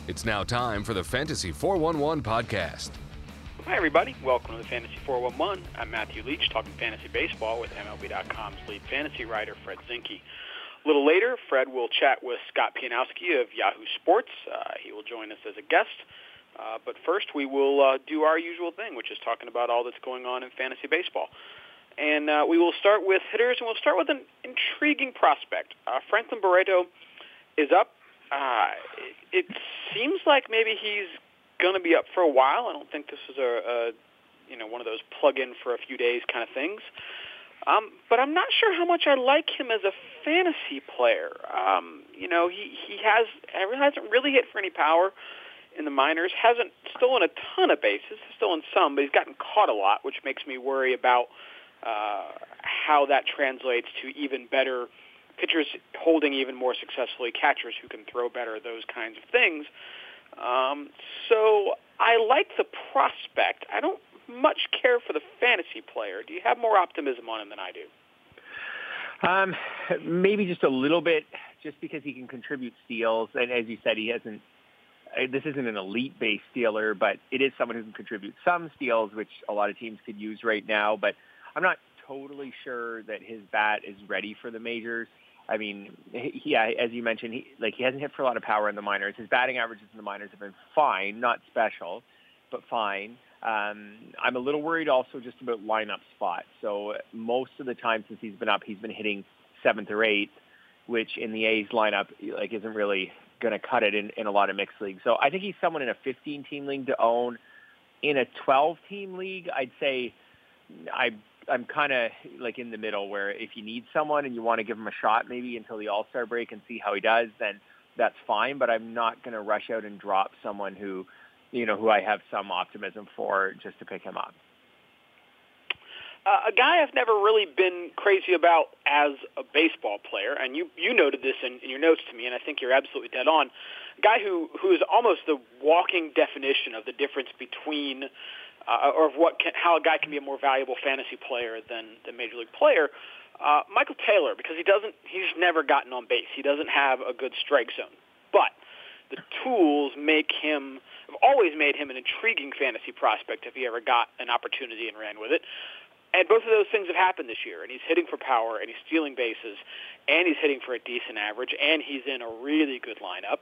It's now time for the Fantasy 411 podcast. Hi, everybody. Welcome to the Fantasy 411. I'm Matthew Leach, talking fantasy baseball with MLB.com's lead fantasy writer, Fred Zinke. A little later, Fred will chat with Scott Pianowski of Yahoo Sports. He will join us as a guest. But first, we will do our usual thing, which is talking about all that's going on in fantasy baseball. And we will start with hitters, and we'll start with an intriguing prospect. Franklin Barreto is up. It seems like maybe he's going to be up for a while. I don't think this is one of those plug-in for a few days kind of things. But I'm not sure how much I like him as a fantasy player. He hasn't really hit for any power in the minors, hasn't stolen a ton of bases, stolen some, but he's gotten caught a lot, which makes me worry about how that translates to even better pitchers holding even more successfully, catchers who can throw better, those kinds of things. So I like the prospect. I don't much care for the fantasy player. Do you have more optimism on him than I do? Maybe just a little bit, just because he can contribute steals. And as you said, this isn't an elite-based stealer, but it is someone who can contribute some steals, which a lot of teams could use right now. But I'm not totally sure that his bat is ready for the majors. I mean, as you mentioned, he hasn't hit for a lot of power in the minors. His batting averages in the minors have been fine, not special, but fine. I'm a little worried also just about lineup spots. So most of the time since he's been up, he's been hitting 7th or 8th, which in the A's lineup isn't really going to cut it in a lot of mixed leagues. So I think he's someone in a 15-team league to own. In a 12-team league, I'd say I'm kind of like in the middle, where if you need someone and you want to give him a shot maybe until the All-Star break and see how he does, then that's fine. But I'm not going to rush out and drop someone who I have some optimism for just to pick him up. A guy I've never really been crazy about as a baseball player, and you noted this in your notes to me, and I think you're absolutely dead on. A guy who is almost the walking definition of the difference between how a guy can be a more valuable fantasy player than the major league player, Michael Taylor, because he's never gotten on base. He doesn't have a good strike zone, but the tools have always made him an intriguing fantasy prospect if he ever got an opportunity and ran with it. And both of those things have happened this year, and he's hitting for power, and he's stealing bases, and he's hitting for a decent average, and he's in a really good lineup.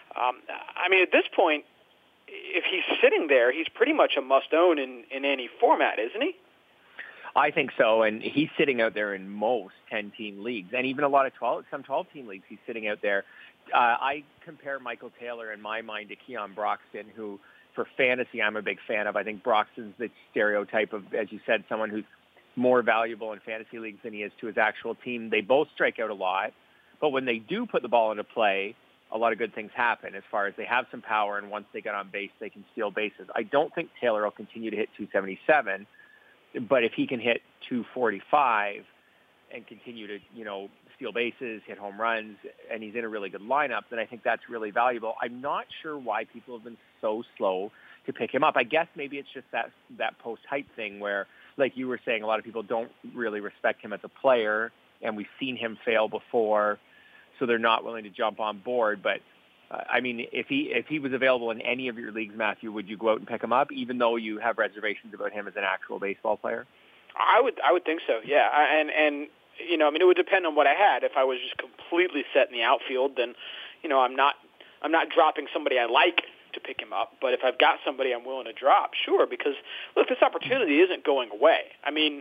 At this point, if he's sitting there, he's pretty much a must-own in any format, isn't he? I think so, and he's sitting out there in most 10-team leagues, and even a lot of some 12-team leagues he's sitting out there. I compare Michael Taylor in my mind to Keon Broxton, who for fantasy I'm a big fan of. I think Broxton's the stereotype of, as you said, someone who's more valuable in fantasy leagues than he is to his actual team. They both strike out a lot, but when they do put the ball into play, a lot of good things happen as far as they have some power, and once they get on base, they can steal bases. I don't think Taylor will continue to hit 277, but if he can hit 245 and continue to, steal bases, hit home runs, and he's in a really good lineup, then I think that's really valuable. I'm not sure why people have been so slow to pick him up. I guess maybe it's just that post-hype thing where, like you were saying, a lot of people don't really respect him as a player, and we've seen him fail before, so they're not willing to jump on board. But if he was available in any of your leagues, Matthew, would you go out and pick him up, even though you have reservations about him as an actual baseball player? I would think so, yeah. And it would depend on what I had. If I was just completely set in the outfield, then I'm not dropping somebody I like to pick him up. But if I've got somebody I'm willing to drop, sure, because look, this opportunity isn't going away.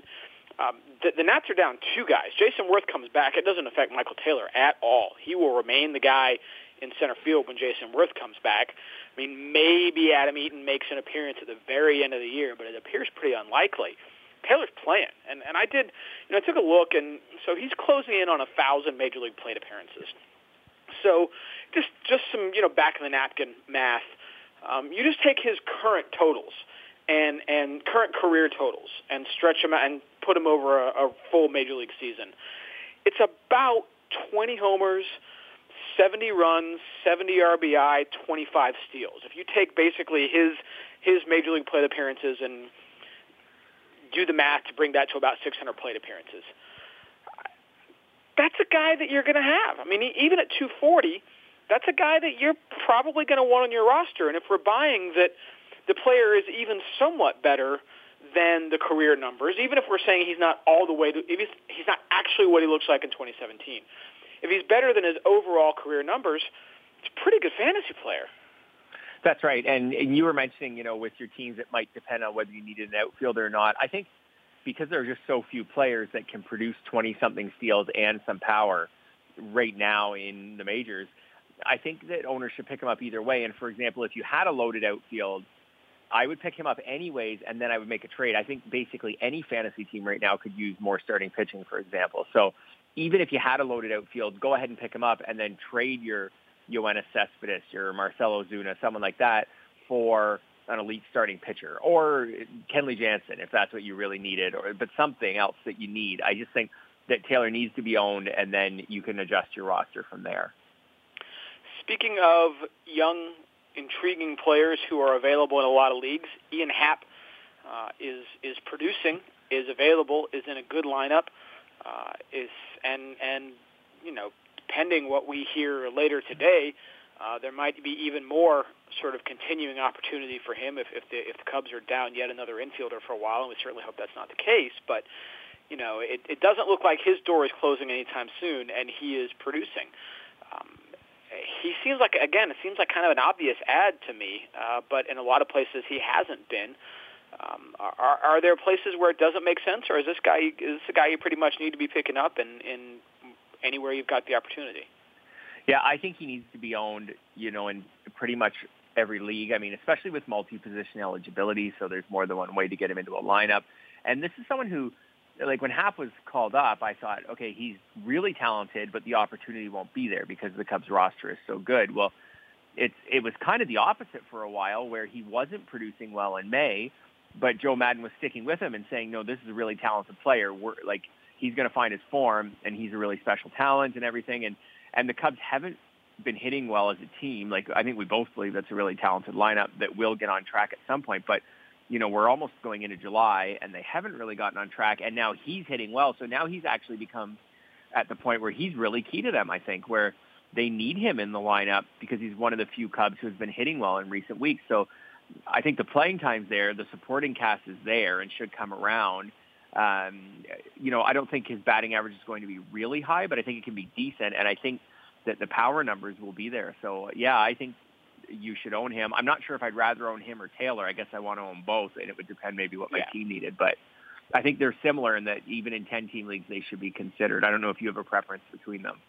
The Nats are down 2 guys. Jason Worth comes back. It doesn't affect Michael Taylor at all. He will remain the guy in center field when Jason Worth comes back. Maybe Adam Eaton makes an appearance at the very end of the year, but it appears pretty unlikely. Taylor's playing, and I took a look, and so he's closing in on 1,000 Major League plate appearances. So just some back of the napkin math. You just take his current totals and current career totals and stretch them out and put them over a full Major League season. It's about 20 homers, 70 runs, 70 RBI, 25 steals. If you take basically his Major League plate appearances and do the math to bring that to about 600 plate appearances, that's a guy that you're going to have. Even at 240, that's a guy that you're probably going to want on your roster. And if we're buying that the player is even somewhat better than the career numbers, even if we're saying he's not all the way to, if he's not actually what he looks like in 2017, if he's better than his overall career numbers, it's a pretty good fantasy player. That's right. And you were mentioning, with your teams, it might depend on whether you need an outfielder or not. I think because there are just so few players that can produce 20-something steals and some power right now in the majors, I think that owners should pick him up either way. And, for example, if you had a loaded outfield, I would pick him up anyways, and then I would make a trade. I think basically any fantasy team right now could use more starting pitching, for example. So even if you had a loaded outfield, go ahead and pick him up and then trade your Yoenis Cespedes, your Marcell Ozuna, someone like that, for an elite starting pitcher, or Kenley Jansen if that's what you really needed, but something else that you need. I just think that Taylor needs to be owned, and then you can adjust your roster from there. Speaking of young, intriguing players who are available in a lot of leagues, Ian Happ is producing, is available, is in a good lineup, pending what we hear later today, there might be even more sort of continuing opportunity for him if the Cubs are down yet another infielder for a while, and we certainly hope that's not the case. But it doesn't look like his door is closing anytime soon, and he is producing. He seems like, again, it seems like kind of an obvious add to me, but in a lot of places he hasn't been. Are there places where it doesn't make sense, or is this a guy you pretty much need to be picking up in anywhere you've got the opportunity? Yeah, I think he needs to be owned, in pretty much every league. I mean, especially with multi-position eligibility, so there's more than one way to get him into a lineup. And this is someone who, like when Happ was called up, I thought, okay, he's really talented, but the opportunity won't be there because the Cubs roster is so good. Well, it was kind of the opposite for a while, where he wasn't producing well in May, but Joe Maddon was sticking with him and saying, no, this is a really talented player. He's going to find his form, and he's a really special talent and everything. And the Cubs haven't been hitting well as a team. Like, I think we both believe that's a really talented lineup that will get on track at some point. But, we're almost going into July, and they haven't really gotten on track. And now he's hitting well. So now he's actually become at the point where he's really key to them, I think, where they need him in the lineup because he's one of the few Cubs who has been hitting well in recent weeks. So I think the playing time's there. The supporting cast is there and should come around. I don't think his batting average is going to be really high, but I think it can be decent, and I think that the power numbers will be there. So, yeah, I think you should own him. I'm not sure if I'd rather own him or Taylor. I guess I want to own both, and it would depend maybe what my team needed. But I think they're similar in that even in 10-team leagues, they should be considered. I don't know if you have a preference between them.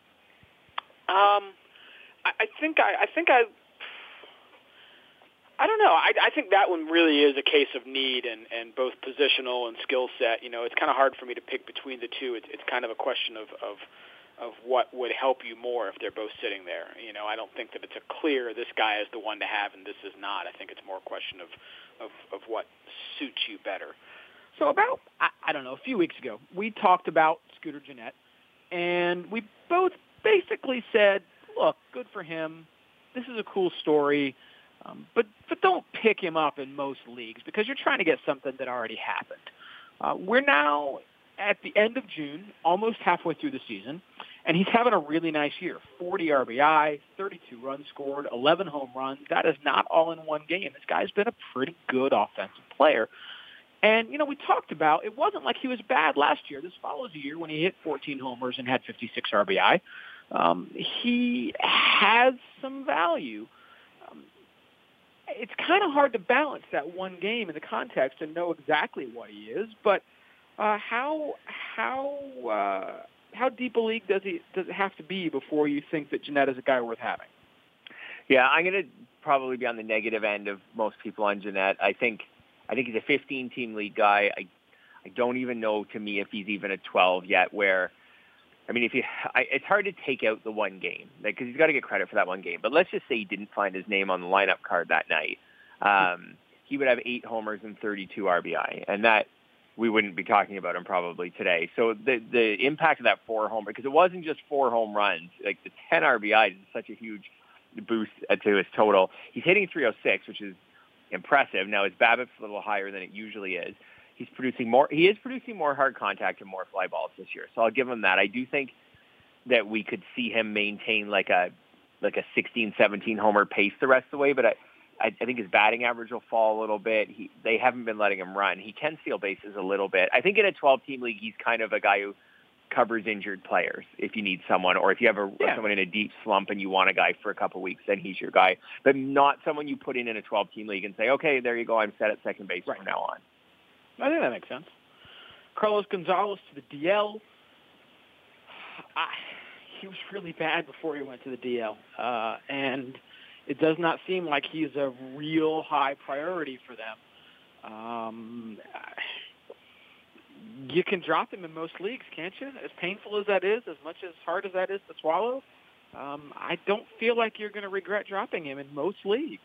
I don't know. I think that one really is a case of need and both positional and skill set. It's kind of hard for me to pick between the two. It's kind of a question of what would help you more if they're both sitting there. I don't think that it's a clear this guy is the one to have and this is not. I think it's more a question of what suits you better. So about, I don't know, a few weeks ago, we talked about Scooter Gennett, and we both basically said, look, good for him. This is a cool story. But don't pick him up in most leagues because you're trying to get something that already happened. We're now at the end of June, almost halfway through the season, and he's having a really nice year. 40 RBI, 32 runs scored, 11 home runs. That is not all in one game. This guy's been a pretty good offensive player. And, we talked about it wasn't like he was bad last year. This follows a year when he hit 14 homers and had 56 RBI. He has some value. It's kind of hard to balance that one game in the context and know exactly what he is. But how deep a league does it have to be before you think that Gennett is a guy worth having? Yeah, I'm going to probably be on the negative end of most people on Gennett. I think he's a 15-team league guy. I don't even know, to me, if he's even a 12 yet. Where, I mean, it's hard to take out the one game because he's got to get credit for that one game. But let's just say he didn't find his name on the lineup card that night. He would have 8 homers and 32 RBI, and that we wouldn't be talking about him probably today. So the impact of that 4 homer, because it wasn't just 4 home runs, like the 10 RBI is such a huge boost to his total. He's hitting 306, which is impressive. Now his BABIP's a little higher than it usually is. He is producing more hard contact and more fly balls this year. So I'll give him that. I do think that we could see him maintain like a like a 16, 17 homer pace the rest of the way, but I think his batting average will fall a little bit. They haven't been letting him run. He can steal bases a little bit. I think in a 12-team league, he's kind of a guy who covers injured players if you need someone, or if you have someone in a deep slump and you want a guy for a couple of weeks, then he's your guy. But not someone you put in a 12-team league and say, okay, there you go, I'm set at second base from now on. I think that makes sense. Carlos Gonzalez to the DL. He was really bad before he went to the DL, and it does not seem like he's a real high priority for them. You can drop him in most leagues, can't you? As painful as that is, as much as hard as that is to swallow, I don't feel like you're going to regret dropping him in most leagues.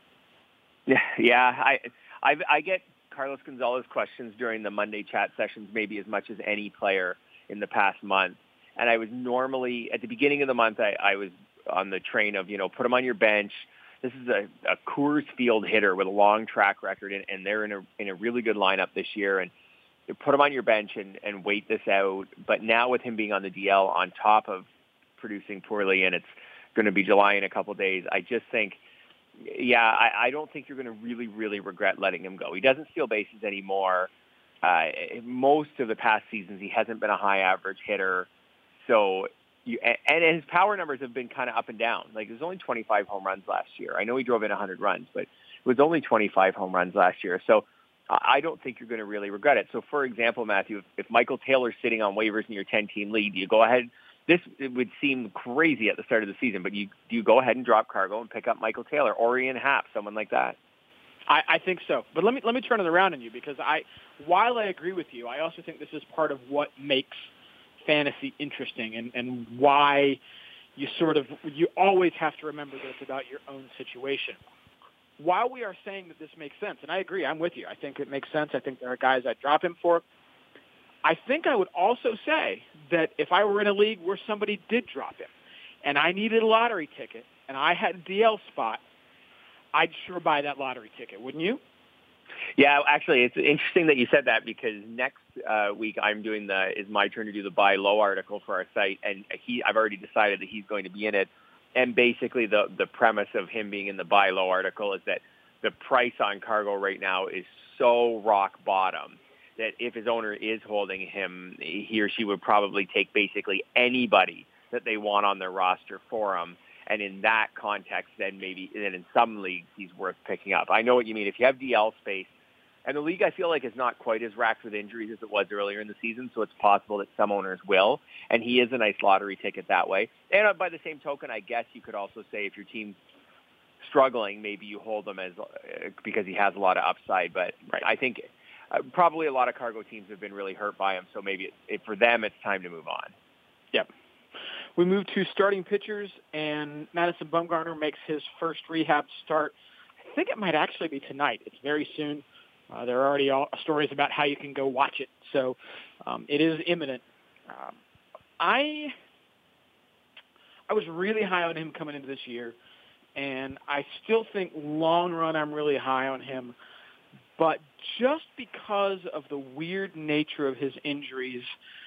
Yeah. I get Carlos Gonzalez questions during the Monday chat sessions maybe as much as any player in the past month. And I was normally, at the beginning of the month, I was on the train of, put him on your bench. This is a Coors Field hitter with a long track record, and they're in a really good lineup this year. And you put him on your bench and wait this out. But now with him being on the DL on top of producing poorly, and it's going to be July in a couple of days, I just think, I don't think you're going to really, really regret letting him go. He doesn't steal bases anymore. Most of the past seasons, he hasn't been a high average hitter. So, and his power numbers have been kind of up and down. Like, it was only 25 home runs last year. I know he drove in 100 runs, but it was only 25 home runs last year. So I don't think you're going to really regret it. So, for example, Matthew, if Michael Taylor's sitting on waivers in your 10-team league, do you go ahead? It would seem crazy at the start of the season, but do you go ahead and drop Cargo and pick up Michael Taylor or Ian Happ, someone like that? I think so. But let me turn it around on you, because while I agree with you, I also think this is part of what makes fantasy interesting, and why you always have to remember that it's about your own situation. While we are saying that this makes sense, and I agree, I'm with you. I think it makes sense. I think there are guys I'd drop him for. I think I would also say that if I were in a league where somebody did drop him and I needed a lottery ticket and I had a DL spot, I'd sure buy that lottery ticket, wouldn't you? Yeah, actually, it's interesting that you said that, because next week it's my turn to do the buy low article for our site, and I've already decided that he's going to be in it. And basically the premise of him being in the buy low article is that the price on Cargo right now is so rock bottom that if his owner is holding him, he or she would probably take basically anybody that they want on their roster for him. And in that context, then in some leagues, he's worth picking up. I know what you mean. If you have DL space, and the league, I feel like, is not quite as racked with injuries as it was earlier in the season, so it's possible that some owners will. And he is a nice lottery ticket that way. And by the same token, I guess you could also say if your team's struggling, maybe you hold him because he has a lot of upside. But right. I think probably a lot of Cargo teams have been really hurt by him, so maybe for them it's time to move on. Yep. We move to starting pitchers, and Madison Bumgarner makes his first rehab start. I think it might actually be tonight. It's very soon. There are already stories about how you can go watch it, so it is imminent. I was really high on him coming into this year, and I still think long run I'm really high on him. But just because of the weird nature of his injuries,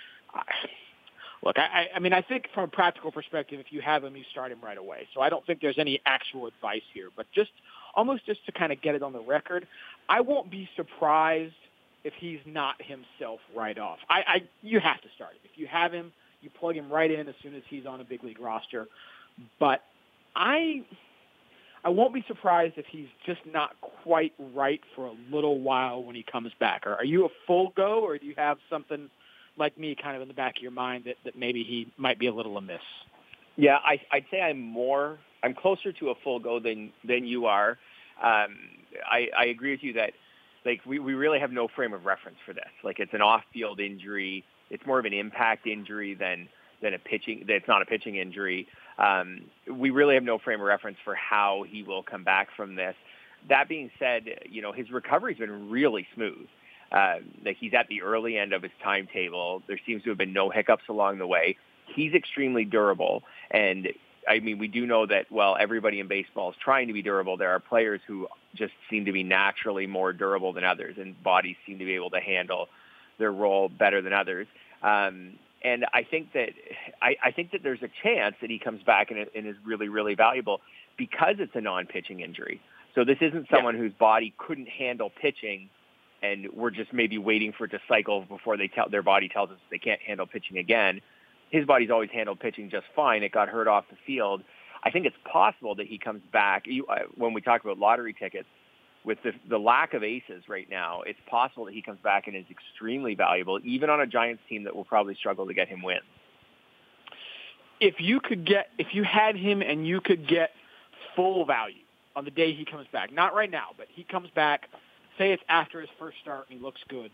I think from a practical perspective, if you have him, you start him right away. So I don't think there's any actual advice here. But just to kind of get it on the record, I won't be surprised if he's not himself right off. You have to start him. If you have him, you plug him right in as soon as he's on a big league roster. But I won't be surprised if he's just not quite right for a little while when he comes back. Are you a full go, or do you have something like me kind of in the back of your mind that maybe he might be a little amiss? Yeah, I'd say I'm closer to a full go than you are. I agree with you that we really have no frame of reference for this. It's an off-field injury. It's more of an impact injury than a pitching. It's not a pitching injury. We really have no frame of reference for how he will come back from this. That being said, his recovery's been really smooth. He's at the early end of his timetable. There seems to have been no hiccups along the way. He's extremely durable. And, we do know that while everybody in baseball is trying to be durable, there are players who just seem to be naturally more durable than others, and bodies seem to be able to handle their role better than others. And I think that there's a chance that he comes back and is really, really valuable because it's a non-pitching injury. So this isn't someone whose body couldn't handle pitching, and we're just maybe waiting for it to cycle before their body tells us they can't handle pitching again. His body's always handled pitching just fine. It got hurt off the field. I think it's possible that he comes back. When we talk about lottery tickets, with the lack of aces right now, it's possible that he comes back and is extremely valuable, even on a Giants team that will probably struggle to get him wins. If you had him and you could get full value on the day he comes back, not right now, but he comes back, say it's after his first start and he looks good,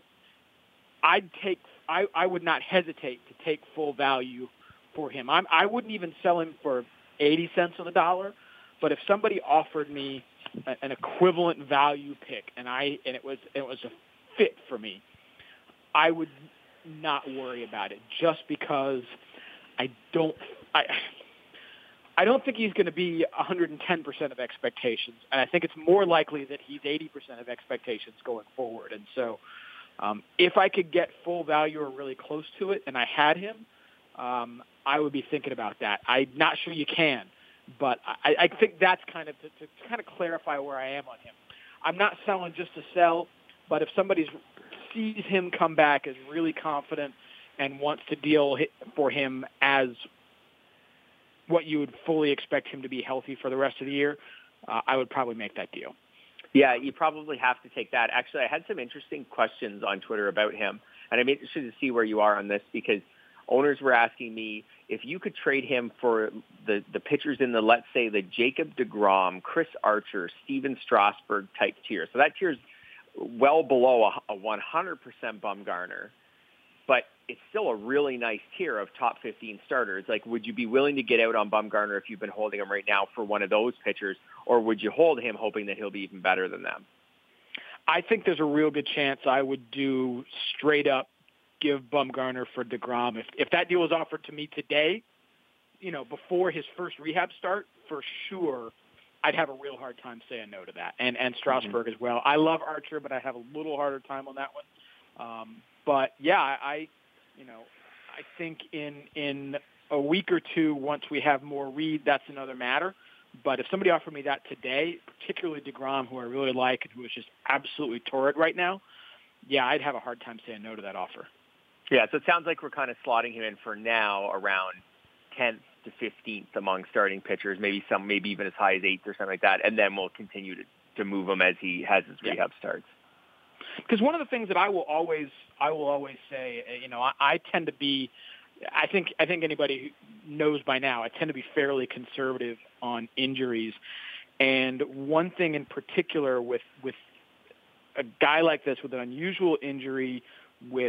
I would not hesitate to take full value for him. I wouldn't even sell him for 80 cents on the dollar, but if somebody offered me an equivalent value pick and it was a fit for me, I would not worry about it, just because I don't think he's going to be 110% of expectations, and I think it's more likely that he's 80% of expectations going forward. And so if I could get full value or really close to it and I had him, I would be thinking about that. I'm not sure you can, but I think that's kind of to kind of clarify where I am on him. I'm not selling just to sell, but if somebody sees him come back, is really confident, and wants to deal for him as what you would fully expect him to be healthy for the rest of the year, I would probably make that deal. Yeah, you probably have to take that. Actually, I had some interesting questions on Twitter about him, and I'm interested to see where you are on this, because owners were asking me if you could trade him for the pitchers in the, let's say, the Jacob deGrom, Chris Archer, Steven Strasburg type tier. So that tier is well below a 100% Bumgarner, but it's still a really nice tier of top 15 starters. Like, would you be willing to get out on Bumgarner if you've been holding him right now for one of those pitchers, or would you hold him hoping that he'll be even better than them? I think there's a real good chance I would do straight up give Bumgarner for deGrom. If that deal was offered to me today, before his first rehab start, for sure, I'd have a real hard time saying no to that. And Strasburg as well. I love Archer, but I have a little harder time on that one. But yeah, I think in a week or two, once we have more read, that's another matter. But if somebody offered me that today, particularly deGrom, who I really like and who is just absolutely torrid right now, yeah, I'd have a hard time saying no to that offer. Yeah, so it sounds like we're kind of slotting him in for now around 10th to 15th among starting pitchers, maybe even as high as 8th or something like that, and then we'll continue to move him as he has his rehab starts. Because one of the things that I will always say, I tend to be, I think anybody who knows by now, I tend to be fairly conservative on injuries. And one thing in particular with a guy like this, with an unusual injury, with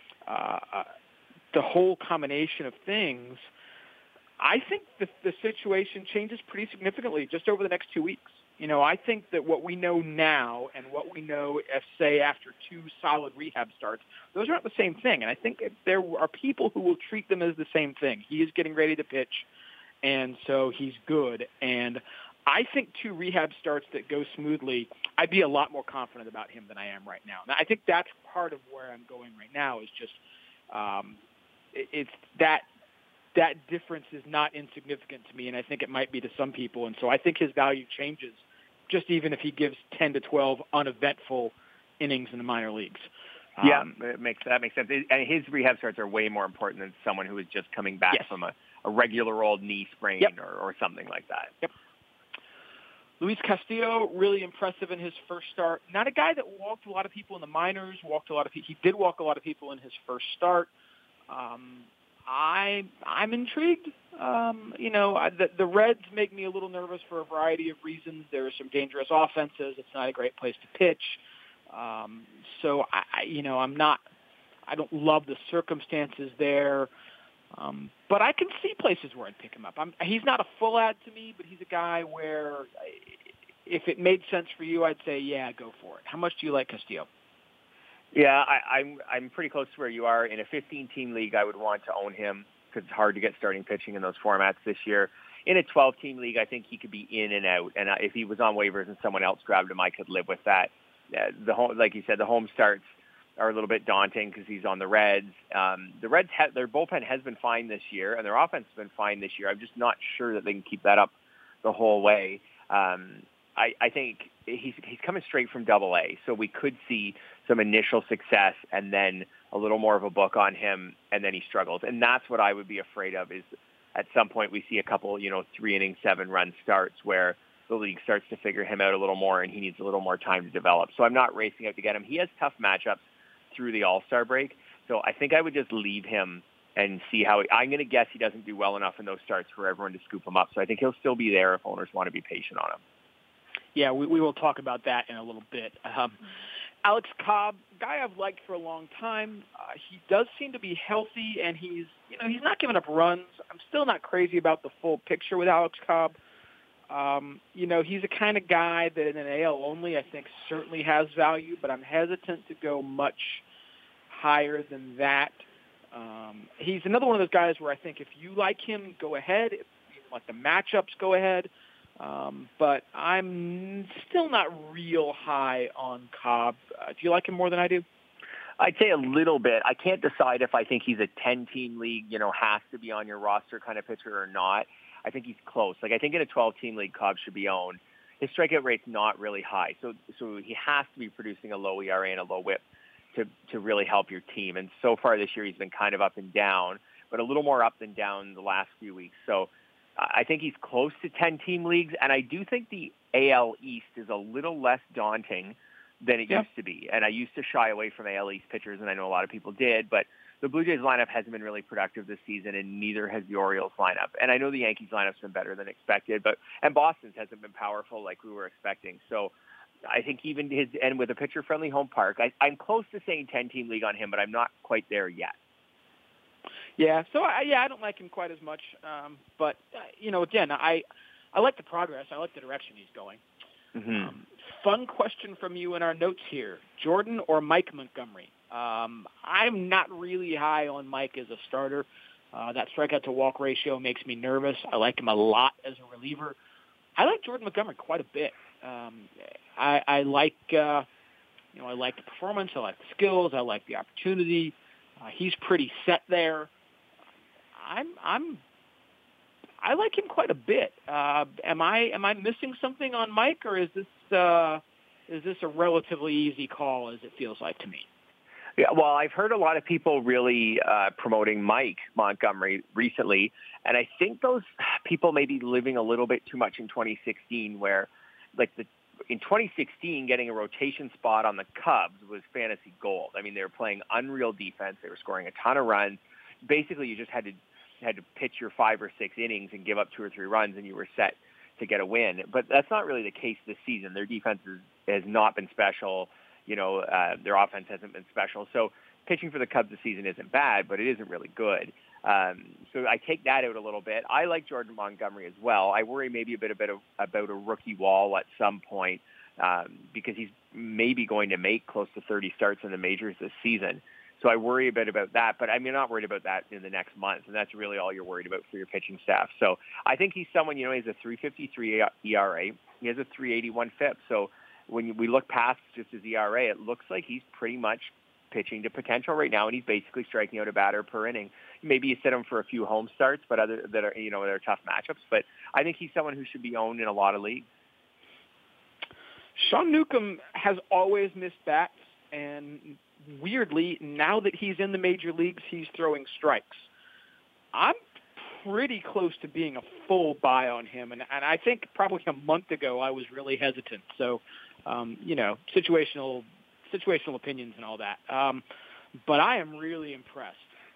the whole combination of things, I think the situation changes pretty significantly just over the next 2 weeks. I think that what we know now and what we know, say, after 2 solid rehab starts, those aren't the same thing. And I think there are people who will treat them as the same thing. He is getting ready to pitch, and so he's good. And I think 2 rehab starts that go smoothly, I'd be a lot more confident about him than I am right now. And I think that's part of where I'm going right now, is just it's that difference is not insignificant to me, and I think it might be to some people. And so I think his value changes just even if he gives 10 to 12 uneventful innings in the minor leagues. Yeah, that makes sense. And his rehab starts are way more important than someone who is just coming back from a regular old knee sprain or something like that. Yep. Luis Castillo, really impressive in his first start. Not a guy that walked a lot of people in the minors. He did walk a lot of people in his first start. I'm intrigued. The Reds make me a little nervous for a variety of reasons. There are some dangerous offenses. It's not a great place to pitch. So I don't love the circumstances there. But I can see places where I'd pick him up. He's not a full ad to me, but he's a guy where if it made sense for you, I'd say, yeah, go for it. How much do you like Castillo? Yeah, I'm pretty close to where you are. In a 15-team league, I would want to own him because it's hard to get starting pitching in those formats this year. In a 12-team league, I think he could be in and out. And if he was on waivers and someone else grabbed him, I could live with that. Like you said, the home starts are a little bit daunting because he's on the Reds. The Reds, their bullpen has been fine this year, and their offense has been fine this year. I'm just not sure that they can keep that up the whole way. I think he's coming straight from Double-A, so we could see some initial success and then a little more of a book on him, and then he struggles. And that's what I would be afraid of, is at some point we see a couple, 3-inning, 7-run starts where the league starts to figure him out a little more and he needs a little more time to develop. So I'm not racing out to get him. He has tough matchups through the All-Star break, so I think I would just leave him and see how I'm going to guess he doesn't do well enough in those starts for everyone to scoop him up. So I think he'll still be there if owners want to be patient on him. Yeah, we will talk about that in a little bit. Alex Cobb, guy I've liked for a long time. He does seem to be healthy, and he's not giving up runs. I'm still not crazy about the full picture with Alex Cobb. He's the kind of guy that in an AL only, I think certainly has value, but I'm hesitant to go much higher than that. He's another one of those guys where I think if you like him, go ahead. If you like the matchups, go ahead. But I'm still not real high on Cobb. Do you like him more than I do? I'd say a little bit. I can't decide if I think he's a 10-team league, has to be on your roster kind of pitcher or not. I think he's close. I think in a 12-team league, Cobb should be owned. His strikeout rate's not really high, so he has to be producing a low ERA and a low WHIP to really help your team. And so far this year, he's been kind of up and down, but a little more up than down the last few weeks. So I think he's close to 10-team leagues, and I do think the AL East is a little less daunting than it used to be. And I used to shy away from AL East pitchers, and I know a lot of people did, but the Blue Jays lineup hasn't been really productive this season, and neither has the Orioles lineup. And I know the Yankees lineup's been better than expected, and Boston's hasn't been powerful like we were expecting. So I think even and with a pitcher-friendly home park, I'm close to saying 10-team league on him, but I'm not quite there yet. Yeah, so I don't like him quite as much, but again, I like the progress. I like the direction he's going. Mm-hmm. Fun question from you in our notes here: Jordan or Mike Montgomery? I'm not really high on Mike as a starter. That strikeout to walk ratio makes me nervous. I like him a lot as a reliever. I like Jordan Montgomery quite a bit. I like I like the performance. I like the skills. I like the opportunity. He's pretty set there. I like him quite a bit. Am I missing something on Mike, or is this a relatively easy call as it feels like to me? Yeah, well, I've heard a lot of people really promoting Mike Montgomery recently, and I think those people may be living a little bit too much in 2016, where in 2016, getting a rotation spot on the Cubs was fantasy gold. I mean, they were playing unreal defense. They were scoring a ton of runs. Basically, you just had to pitch your 5 or 6 innings and give up 2 or 3 runs, and you were set to get a win. But that's not really the case this season. Their defense has not been special. Their offense hasn't been special. So pitching for the Cubs this season isn't bad, but it isn't really good. So I take that out a little bit. I like Jordan Montgomery as well. I worry maybe a bit about a rookie wall at some point because he's maybe going to make close to 30 starts in the majors this season. So I worry a bit about that, but I'm not worried about that in the next month, and that's really all you're worried about for your pitching staff. So I think he's someone, he has a 3.53 ERA. He has a 3.81 FIP. So when we look past just his ERA, it looks like he's pretty much pitching to potential right now, and he's basically striking out a batter per inning. Maybe you sit him for a few home starts, but that are tough matchups. But I think he's someone who should be owned in a lot of leagues. Sean Newcomb has always missed bats, and weirdly, now that he's in the major leagues, he's throwing strikes. I'm pretty close to being a full buy on him, and I think probably a month ago I was really hesitant. So, situational opinions and all that. But I am really impressed.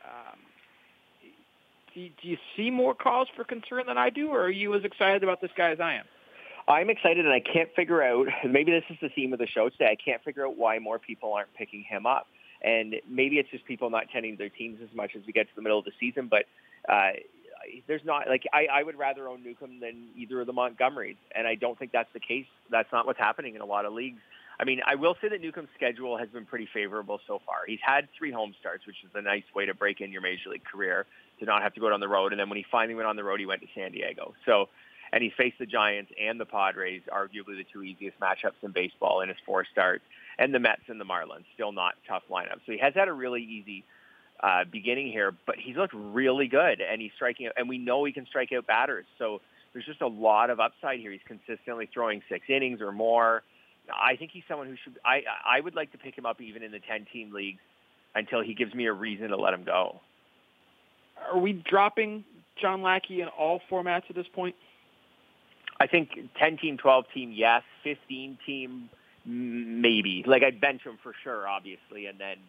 Do you see more cause for concern than I do, or are you as excited about this guy as I am? I'm excited, and I can't figure out, maybe this is the theme of the show today, I can't figure out why more people aren't picking him up. And maybe it's just people not tending to their teams as much as we get to the middle of the season, but there's not, I would rather own Newcomb than either of the Montgomerys, and I don't think that's the case. That's not what's happening in a lot of leagues. I mean, I will say that Newcomb's schedule has been pretty favorable so far. He's had 3 home starts, which is a nice way to break in your major league career, to not have to go down the road. And then when he finally went on the road, he went to San Diego. So, and he's faced the Giants and the Padres, arguably the two easiest matchups in baseball in his 4 starts, and the Mets and the Marlins, still not tough lineup. So he has had a really easy beginning here, but he's looked really good, and he's striking out, and we know he can strike out batters. So there's just a lot of upside here. He's consistently throwing 6 innings or more. I think he's someone who should. I would like to pick him up even in the 10-team leagues until he gives me a reason to let him go. Are we dropping John Lackey in all formats at this point? I think 10-team, 12-team, yes. 15-team, maybe. Like, I'd bench him for sure, obviously, and then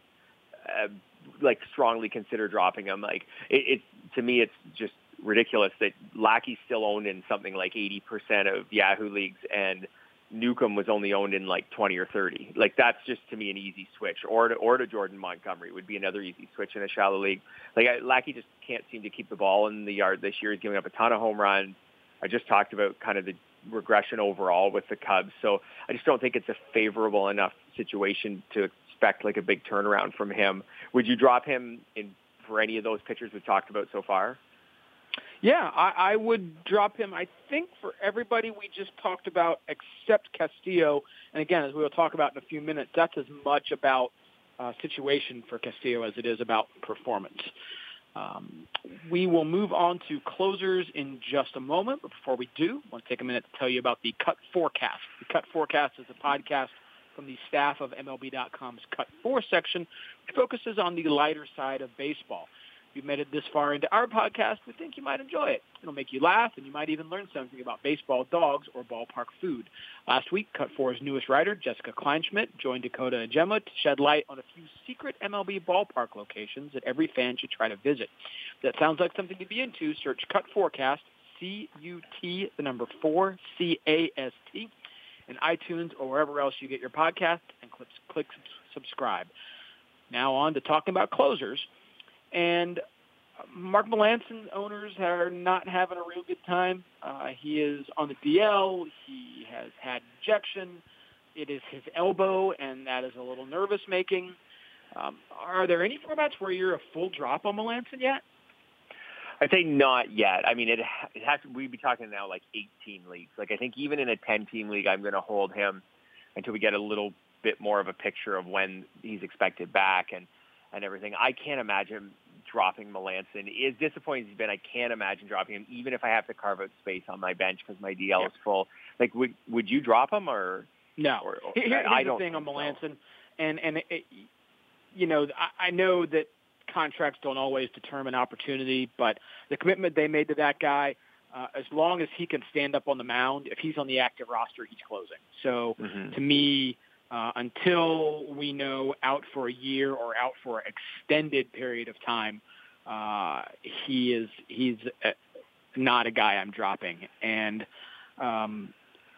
strongly consider dropping him. Like, to me, it's just ridiculous that Lackey's still owned in something like 80% of Yahoo leagues, and Newcomb was only owned in like 20 or 30. Like, that's just, to me, an easy switch. Or to Jordan Montgomery would be another easy switch in a shallow league. Like, Lackey just can't seem to keep the ball in the yard this year. He's giving up a ton of home runs. I just talked about kind of the regression overall with the Cubs. So I just don't think it's a favorable enough situation to expect like a big turnaround from him. Would you drop him for any of those pitchers we've talked about so far? Yeah, I would drop him, I think, for everybody we just talked about except Castillo. And again, as we will talk about in a few minutes, that's as much about situation for Castillo as it is about performance. We will move on to closers in just a moment. But before we do, I want to take a minute to tell you about the Cut Forecast. The Cut Forecast is a podcast from the staff of MLB.com's Cut 4 section, which focuses on the lighter side of baseball. If you've made it this far into our podcast, we think you might enjoy it. It'll make you laugh, and you might even learn something about baseball, dogs, or ballpark food. Last week, Cut 4's newest writer, Jessica Kleinschmidt, joined Dakota and Gemma to shed light on a few secret MLB ballpark locations that every fan should try to visit. If that sounds like something to be into, search Cut Forecast, C-U-T, the number 4, C-A-S-T, in iTunes or wherever else you get your podcast, and click subscribe. Now on to talking about closers. And Mark Melancon owners are not having a real good time. He is on the DL. He has had injection. It is his elbow, and that is a little nervous-making. Are there any formats where you're a full drop on Melancon yet? I'd say not yet. I mean, it has to, we'd be talking now like 18 leagues. Like, I think even in a 10-team league, I'm going to hold him until we get a little bit more of a picture of when he's expected back and everything. I can't imagine dropping Melancon. As disappointing as he's been, I can't imagine dropping him, even if I have to carve out space on my bench because my DL is full. Like, would you drop him or? No. Here's the thing on Melancon, and you know, I know that contracts don't always determine opportunity, but the commitment they made to that guy, as long as he can stand up on the mound, if he's on the active roster, he's closing. So to me, until we know out for a year or out for an extended period of time, he's not a guy I'm dropping. And Sam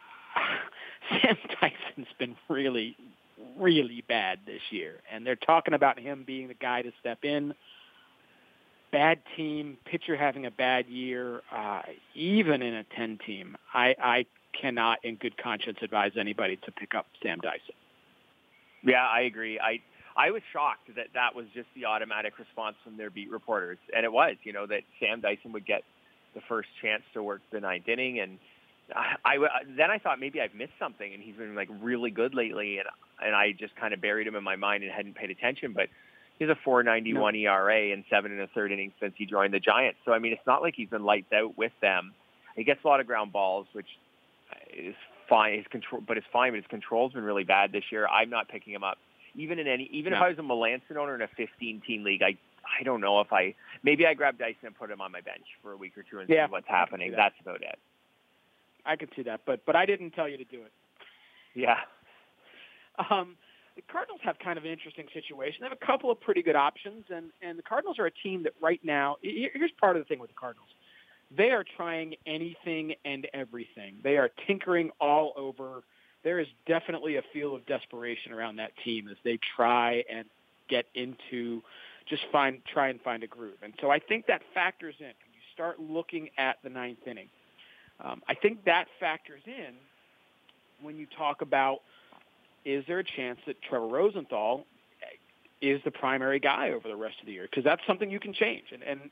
Dyson's been really, really bad this year, and they're talking about him being the guy to step in. Bad team, pitcher having a bad year, even in a 10-team. I cannot, in good conscience, advise anybody to pick up Sam Dyson. Yeah, I agree. I was shocked that was just the automatic response from their beat reporters, and it was, you know, that Sam Dyson would get the first chance to work the 9th inning, and then I thought maybe I've missed something, and he's been like really good lately, and I just kind of buried him in my mind and hadn't paid attention. But he has a 4.91 ERA and 7 1/3 innings since he joined the Giants. So I mean, it's not like he's been lights out with them. He gets a lot of ground balls, which is fine. His control's been really bad this year. I'm not picking him up, even if I was a Melancon owner in a 15-team league. I don't know if maybe I grab Dyson and put him on my bench for a week or two and see what's happening. That's about it. I could see that, but I didn't tell you to do it. Yeah. The Cardinals have kind of an interesting situation. They have a couple of pretty good options, and the Cardinals are a team that right now, here's part of the thing with the Cardinals. They are trying anything and everything. They are tinkering all over. There is definitely a feel of desperation around that team as they try and get into just try and find a groove. And so I think that factors in. When you start looking at the 9th inning, I think that factors in when you talk about, is there a chance that Trevor Rosenthal is the primary guy over the rest of the year? Because that's something you can change. And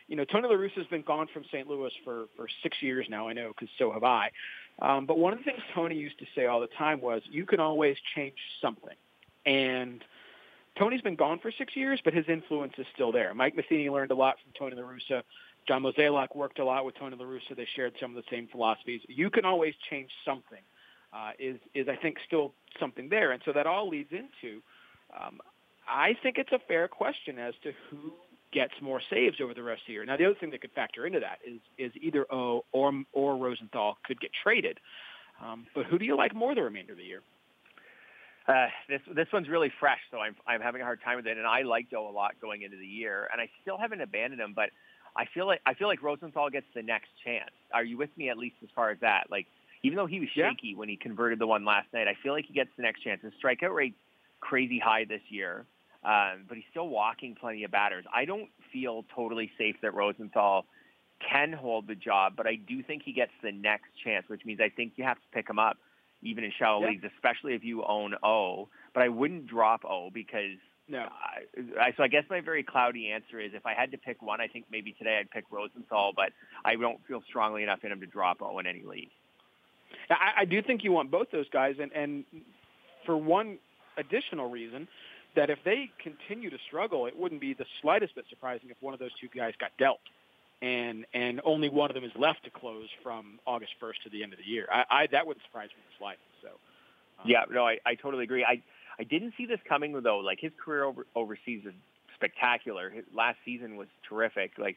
Tony La Russa's been gone from St. Louis for 6 years now, I know, because so have I. But one of the things Tony used to say all the time was, you can always change something. And Tony's been gone for 6 years, but his influence is still there. Mike Matheny learned a lot from Tony La Russa. John Mozeliak worked a lot with Tony La Russa. They shared some of the same philosophies. You can always change something is I think, still something there. And so that all leads into, I think it's a fair question as to who gets more saves over the rest of the year. Now, the other thing that could factor into that is either O or Rosenthal could get traded. But who do you like more the remainder of the year? This one's really fresh, so I'm having a hard time with it. And I liked O a lot going into the year, and I still haven't abandoned him. But I feel like Rosenthal gets the next chance. Are you with me at least as far as that? Like, even though he was shaky when he converted the one last night, I feel like he gets the next chance. His strikeout rate's crazy high this year, but he's still walking plenty of batters. I don't feel totally safe that Rosenthal can hold the job, but I do think he gets the next chance, which means I think you have to pick him up, even in shallow leagues, especially if you own O. But I wouldn't drop O because so I guess my very cloudy answer is if I had to pick one, I think maybe today I'd pick Rosenthal, but I don't feel strongly enough in him to drop O in any league. I do think you want both those guys, and for one additional reason, that if they continue to struggle, it wouldn't be the slightest bit surprising if one of those two guys got dealt, and only one of them is left to close from August 1st to the end of the year. That wouldn't surprise me in the slightest. So, I totally agree. I didn't see this coming, though. Like, his career overseas is spectacular. His last season was terrific. Like,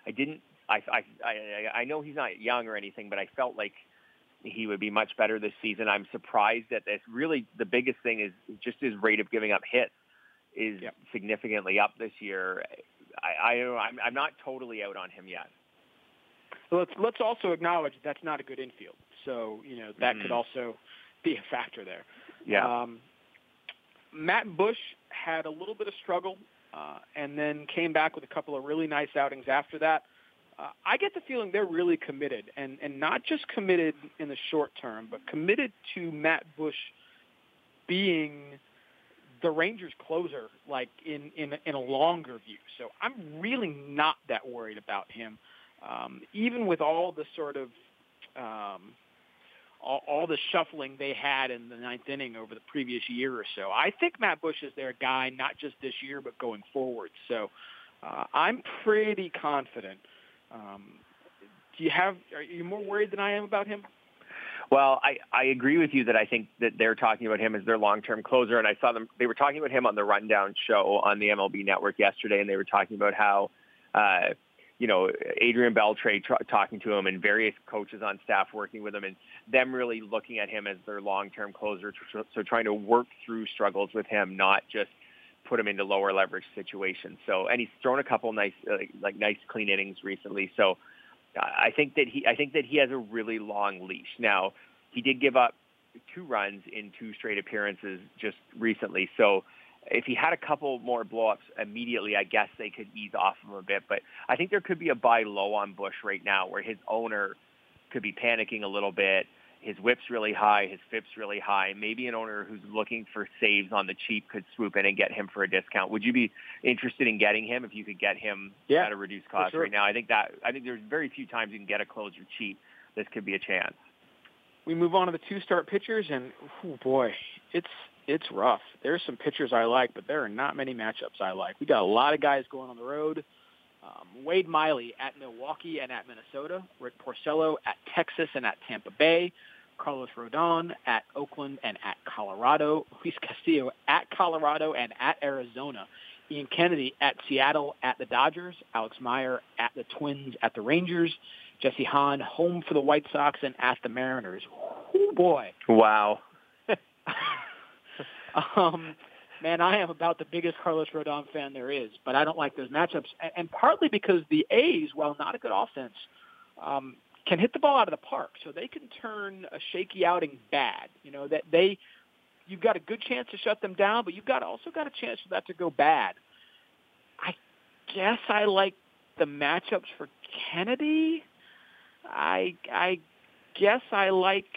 I know he's not young or anything, but I felt like he would be much better this season. I'm surprised at this. Really, the biggest thing is just his rate of giving up hits is significantly up this year. I'm not totally out on him yet. Let's also acknowledge that's not a good infield. So, that could also be a factor there. Yeah. Matt Bush had a little bit of struggle and then came back with a couple of really nice outings after that. I get the feeling they're really committed, and not just committed in the short term, but committed to Matt Bush being the Rangers closer, like in a longer view. So I'm really not that worried about him, even with all the sort of all the shuffling they had in the ninth inning over the previous year or so. I think Matt Bush is their guy, not just this year, but going forward. So I'm pretty confident. Are you more worried than I am about him? Well, I agree with you that I think that they're talking about him as their long-term closer, and I saw they were talking about him on the Rundown show on the MLB Network yesterday, and they were talking about how, Adrian Beltre talking to him and various coaches on staff working with him and them really looking at him as their long-term closer, so trying to work through struggles with him, not just put him into lower leverage situations. So, and he's thrown a couple nice clean innings recently. So I think that he has a really long leash. Now, he did give up 2 runs in 2 straight appearances just recently. So if he had a couple more blow-ups immediately, I guess they could ease off him a bit. But I think there could be a buy low on Bush right now where his owner could be panicking a little bit. His whip's really high, his FIP's really high. Maybe an owner who's looking for saves on the cheap could swoop in and get him for a discount. Would you be interested in getting him if you could get him at a reduced cost right now? I think there's very few times you can get a closer cheap. This could be a chance. We move on to the 2-start pitchers, and it's rough. There's some pitchers I like, but there are not many matchups I like. We got a lot of guys going on the road. Wade Miley at Milwaukee and at Minnesota. Rick Porcello at Texas and at Tampa Bay. Carlos Rodon at Oakland and at Colorado. Luis Castillo at Colorado and at Arizona. Ian Kennedy at Seattle at the Dodgers. Alex Meyer at the Twins at the Rangers. Jesse Hahn home for the White Sox and at the Mariners. Oh, boy. Wow. Man, I am about the biggest Carlos Rodon fan there is, but I don't like those matchups. And partly because the A's, while not a good offense, can hit the ball out of the park. So they can turn a shaky outing bad. You've got a good chance to shut them down, but you've also got a chance for that to go bad. I guess I like the matchups for Kennedy. I guess I like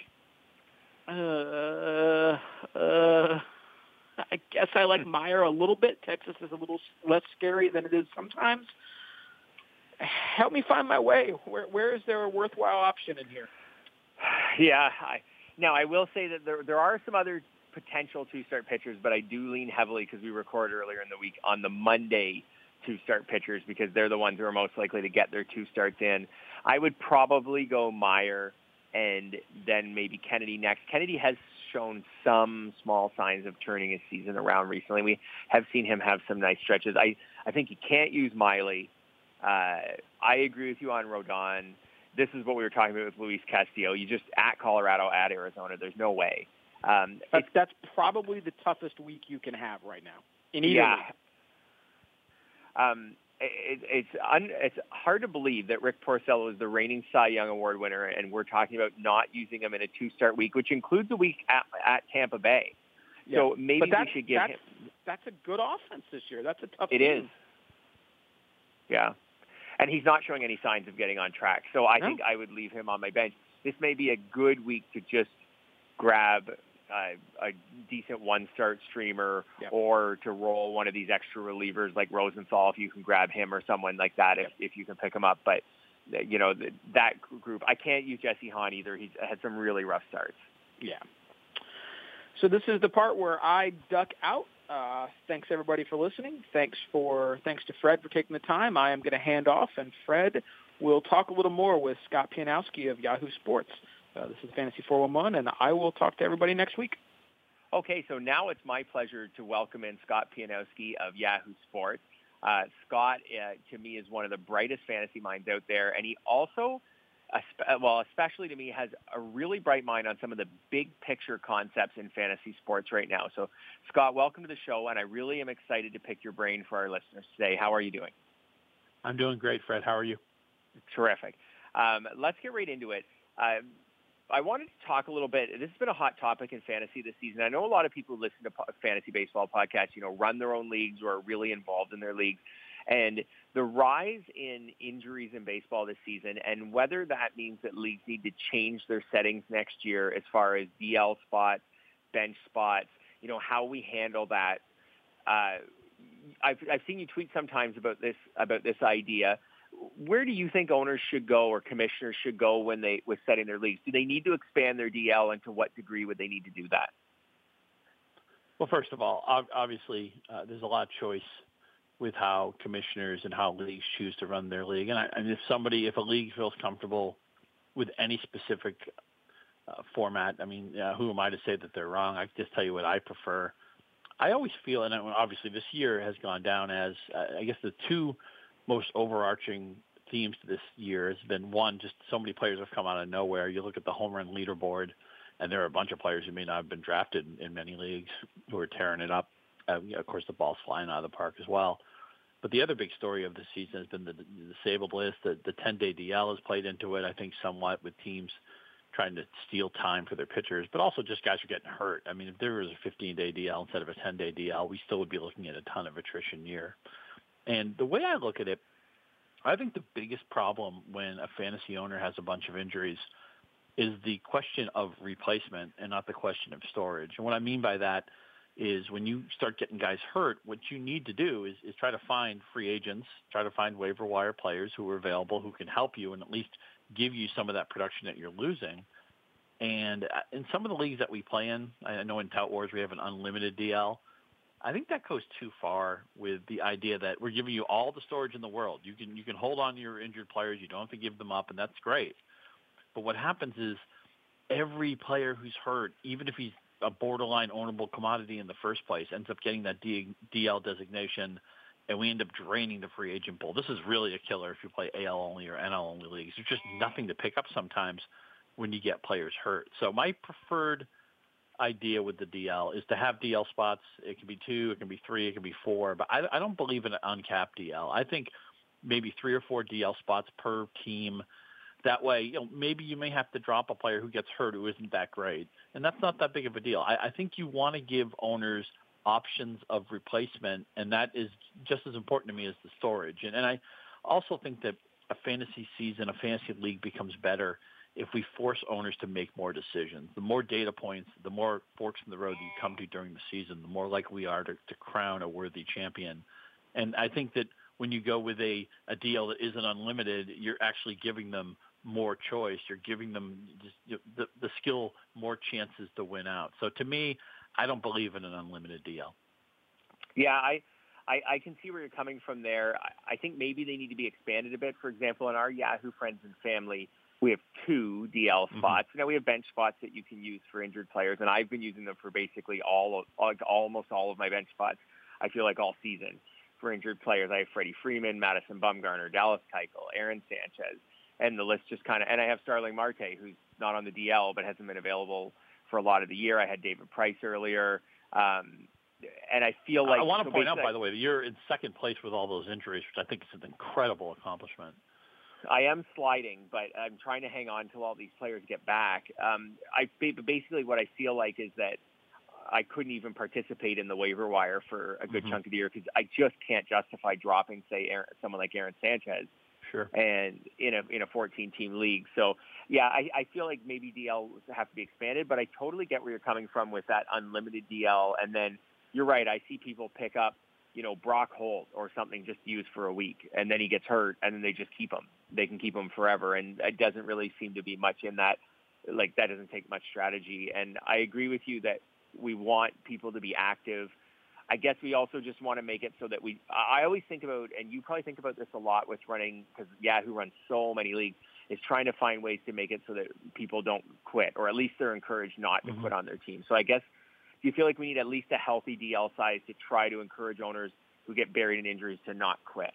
Meyer a little bit. Texas is a little less scary than it is sometimes. help me find my way. Where is there a worthwhile option in here? Yeah. Now, I will say that there are some other potential two-start pitchers, but I do lean heavily, because we record earlier in the week, on the Monday two-start pitchers, because they're the ones who are most likely to get their two starts in. I would probably go Meyer and then maybe Kennedy next. Kennedy has shown some small signs of turning his season around recently. We have seen him have some nice stretches. I think you can't use Miley. I agree with you on Rodon. This is what we were talking about with Luis Castillo. You just, at Colorado, at Arizona, there's no way. That's probably the toughest week you can have right now in either league. It's hard to believe that Rick Porcello is the reigning Cy Young Award winner, and we're talking about not using him in a two-start week, which includes a week at Tampa Bay. Yeah. So maybe we should give him. That's a good offense this year. That's a tough It team. is. Yeah. And he's not showing any signs of getting on track. So I think I would leave him on my bench. This may be a good week to just grab a decent one-start streamer, or to roll one of these extra relievers like Rosenthal, if you can grab him, or someone like that if you can pick him up. But, that group, I can't use Jesse Hahn either. He's had some really rough starts. Yeah. So this is the part where I duck out. Thanks, everybody, for listening. Thanks to Fred for taking the time. I am going to hand off, and Fred will talk a little more with Scott Pianowski of Yahoo Sports. This is Fantasy 411, and I will talk to everybody next week. Okay, so now it's my pleasure to welcome in Scott Pianowski of Yahoo Sports. Scott, to me, is one of the brightest fantasy minds out there, and he also, especially to me, has a really bright mind on some of the big picture concepts in fantasy sports right now. So, Scott, welcome to the show, and I really am excited to pick your brain for our listeners today. How are you doing? I'm doing great, Fred. How are you? Terrific. Let's get right into it. I wanted to talk a little bit. This has been a hot topic in fantasy this season. I know a lot of people who listen to fantasy baseball podcasts, run their own leagues or are really involved in their leagues. And the rise in injuries in baseball this season, and whether that means that leagues need to change their settings next year as far as DL spots, bench spots, how we handle that. I've seen you tweet sometimes about this idea. Where do you think owners should go, or commissioners should go with setting their leagues? Do they need to expand their DL, and to what degree would they need to do that? Well, first of all, obviously, there's a lot of choice with how commissioners and how leagues choose to run their league. And if a league feels comfortable with any specific format, who am I to say that they're wrong? I can just tell you what I prefer. I always feel, and obviously this year has gone down as, I guess, the two most overarching themes to this year has been, one, just so many players have come out of nowhere. You look at the home run leaderboard, and there are a bunch of players who may not have been drafted in many leagues who are tearing it up. Of course, the ball's flying out of the park as well. But the other big story of the season has been the disabled list. The 10-day DL has played into it, I think, somewhat, with teams trying to steal time for their pitchers, but also just guys are getting hurt. If there was a 15-day DL instead of a 10-day DL, we still would be looking at a ton of attrition year. And the way I look at it, I think the biggest problem when a fantasy owner has a bunch of injuries is the question of replacement and not the question of storage. And what I mean by that is when you start getting guys hurt, what you need to do is try to find free agents, try to find waiver wire players who are available, who can help you and at least give you some of that production that you're losing. And in some of the leagues that we play in, I know in Tout Wars we have an unlimited DL. I think that goes too far with the idea that we're giving you all the storage in the world. You can hold on to your injured players. You don't have to give them up, and that's great. But what happens is every player who's hurt, even if he's a borderline ownable commodity in the first place, ends up getting that DL designation, and we end up draining the free agent pool. This is really a killer if you play AL only or NL only leagues. There's just nothing to pick up sometimes when you get players hurt. So my preferred idea with the DL is to have DL spots. It can be 2, it can be 3, it can be 4, but I don't believe in an uncapped DL. I think maybe 3 or 4 DL spots per team. That way, maybe you may have to drop a player who gets hurt who isn't that great, and that's not that big of a deal. I think you want to give owners options of replacement, and that is just as important to me as the storage. And I also think that a fantasy season, a fantasy league becomes better if we force owners to make more decisions. The more data points, the more forks in the road you come to during the season, the more likely we are to crown a worthy champion. And I think that when you go with a deal that isn't unlimited, you're actually giving them more choice. You're giving them just the skill more chances to win out. So to me, I don't believe in an unlimited DL. Yeah, I can see where you're coming from there. I think maybe they need to be expanded a bit. For example, in our Yahoo Friends and Family, we have 2 DL spots. Now we have bench spots that you can use for injured players, and I've been using them for basically almost all of my bench spots. I feel like all season for injured players. I have Freddie Freeman, Madison Bumgarner, Dallas Keuchel, Aaron Sanchez, and the list just kind of. And I have Starling Marte, who's not on the DL but hasn't been available for a lot of the year. I had David Price earlier, and I feel like I want to point out, by the way, that you're in second place with all those injuries, which I think is an incredible accomplishment. I am sliding, but I'm trying to hang on until all these players get back. Basically what I feel like is that I couldn't even participate in the waiver wire for a good chunk of the year because I just can't justify dropping, say, someone like Aaron Sanchez. Sure. And in a 14-team league. So, yeah, I feel like maybe DL have to be expanded, but I totally get where you're coming from with that unlimited DL. And then you're right. I see people pick up, Brock Holt or something just used for a week, and then he gets hurt, and then they just keep him. They can keep him forever, and it doesn't really seem to be much in that. Like, that doesn't take much strategy. And I agree with you that we want people to be active. I guess we also just want to make it so that I always think about, and you probably think about this a lot with running, because Yahoo runs so many leagues, is trying to find ways to make it so that people don't quit, or at least they're encouraged not to quit on their team. So I guess, do you feel like we need at least a healthy DL size to try to encourage owners who get buried in injuries to not quit?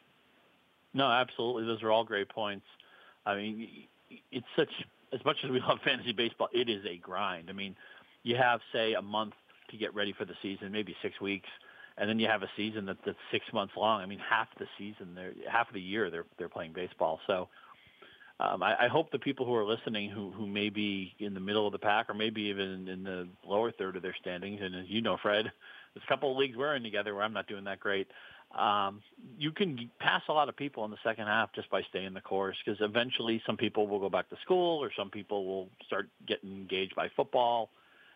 No, absolutely. Those are all great points. I mean, it's as much as we love fantasy baseball, it is a grind. I mean, you have, say, a month to get ready for the season, maybe 6 weeks, and then you have a season that's 6 months long. I mean, half the season, half of the year, they're playing baseball. So I hope the people who are listening who may be in the middle of the pack or maybe even in the lower third of their standings, and as you know, Fred, there's a couple of leagues we're in together where I'm not doing that great. You can pass a lot of people in the second half just by staying the course, because eventually some people will go back to school or some people will start getting engaged by football.